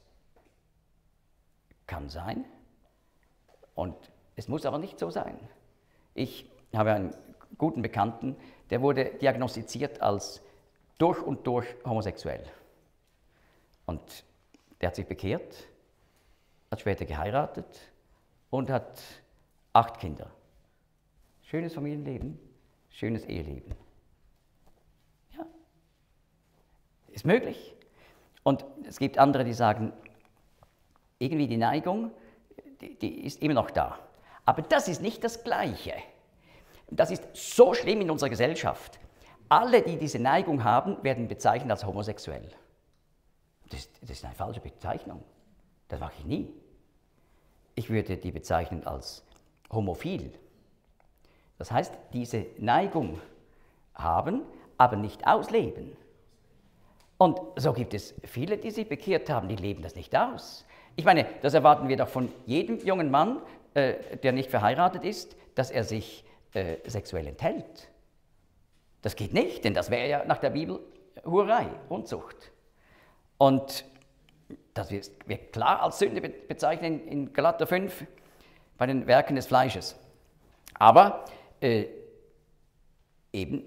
kann sein. Und es muss aber nicht so sein. Ich habe einen guten Bekannten, der wurde diagnostiziert als durch und durch homosexuell. Und der hat sich bekehrt, hat später geheiratet und hat acht Kinder. Schönes Familienleben, schönes Eheleben. Ja, ist möglich. Und es gibt andere, die sagen, irgendwie die Neigung, die, die ist immer noch da. Aber das ist nicht das Gleiche. Das ist so schlimm in unserer Gesellschaft. Alle, die diese Neigung haben, werden bezeichnet als homosexuell. Das, das ist eine falsche Bezeichnung. Das mache ich nie. Ich würde die bezeichnen als homophil. Das heißt, diese Neigung haben, aber nicht ausleben. Und so gibt es viele, die sich bekehrt haben, die leben das nicht aus. Ich meine, das erwarten wir doch von jedem jungen Mann, äh, der nicht verheiratet ist, dass er sich äh, sexuell enthält. Das geht nicht, denn das wäre ja nach der Bibel Hurerei, Unzucht. Und das wird klar als Sünde bezeichnet in Galater fünf bei den Werken des Fleisches. Aber äh, eben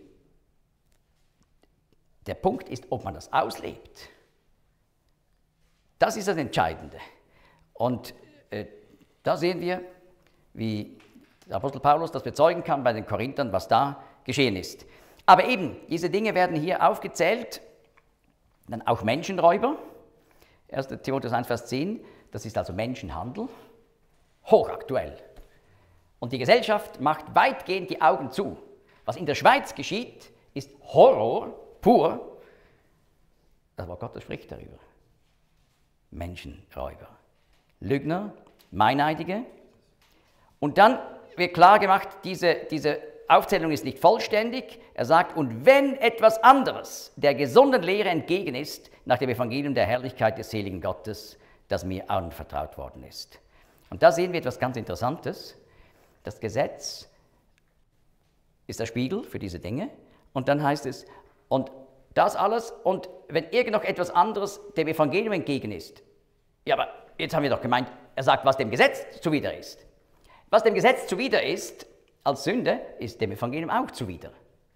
der Punkt ist, ob man das auslebt. Das ist das Entscheidende. Und äh, da sehen wir, wie der Apostel Paulus das bezeugen kann bei den Korinthern, was da geschehen ist. Aber eben, diese Dinge werden hier aufgezählt, dann auch Menschenräuber. erster Timotheus eins, Vers zehn, das ist also Menschenhandel, hochaktuell. Und die Gesellschaft macht weitgehend die Augen zu. Was in der Schweiz geschieht, ist Horror pur. Aber Gott spricht darüber. Menschenräuber, Lügner, Meineidige. Und dann wird klar gemacht, diese, diese Aufzählung ist nicht vollständig. Er sagt, und wenn etwas anderes der gesunden Lehre entgegen ist, nach dem Evangelium der Herrlichkeit des seligen Gottes, das mir anvertraut worden ist. Und da sehen wir etwas ganz Interessantes. Das Gesetz ist der Spiegel für diese Dinge. Und dann heißt es, und das alles, und wenn irgend noch etwas anderes dem Evangelium entgegen ist. Ja, aber jetzt haben wir doch gemeint, er sagt, was dem Gesetz zuwider ist. Was dem Gesetz zuwider ist, als Sünde, ist dem Evangelium auch zuwider.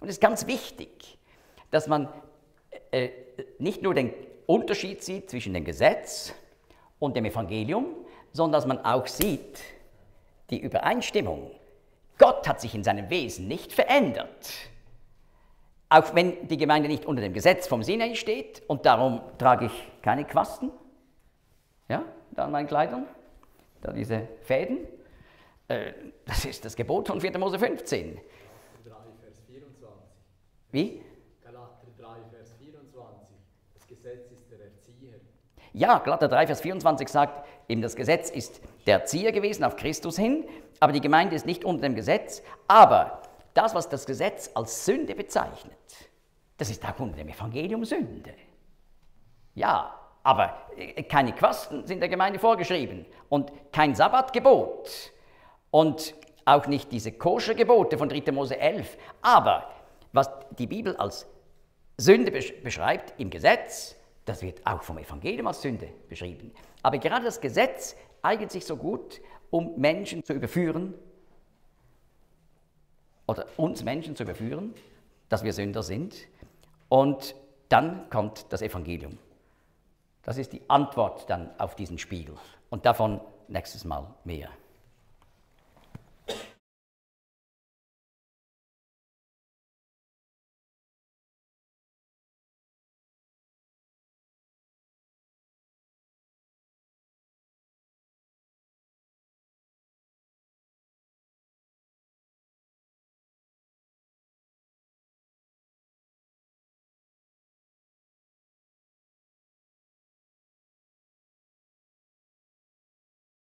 Und es ist ganz wichtig, dass man äh, nicht nur den Unterschied sieht zwischen dem Gesetz und dem Evangelium, sondern dass man auch sieht die Übereinstimmung. Gott hat sich in seinem Wesen nicht verändert. Auch wenn die Gemeinde nicht unter dem Gesetz vom Sinai steht und darum trage ich keine Quasten, ja, da an meinen Kleidern, da diese Fäden, äh, das ist das Gebot von vierter Mose fünfzehn. Galater drei, Vers vierundzwanzig. Wie? Galater drei, Vers vierundzwanzig. Das Gesetz ist der Erzieher. Ja, Galater drei, Vers vierundzwanzig sagt, eben das Gesetz ist der Erzieher gewesen auf Christus hin, aber die Gemeinde ist nicht unter dem Gesetz. Aber das, was das Gesetz als Sünde bezeichnet, das ist auch unter dem Evangelium Sünde. Ja, aber keine Quasten sind der Gemeinde vorgeschrieben und kein Sabbatgebot und auch nicht diese Koschergebote von dritter Mose elf. Aber was die Bibel als Sünde beschreibt im Gesetz, das wird auch vom Evangelium als Sünde beschrieben. Aber gerade das Gesetz eignet sich so gut, um Menschen zu überführen, oder uns Menschen zu überführen, dass wir Sünder sind. Und dann kommt das Evangelium. Das ist die Antwort dann auf diesen Spiegel. Und davon nächstes Mal mehr.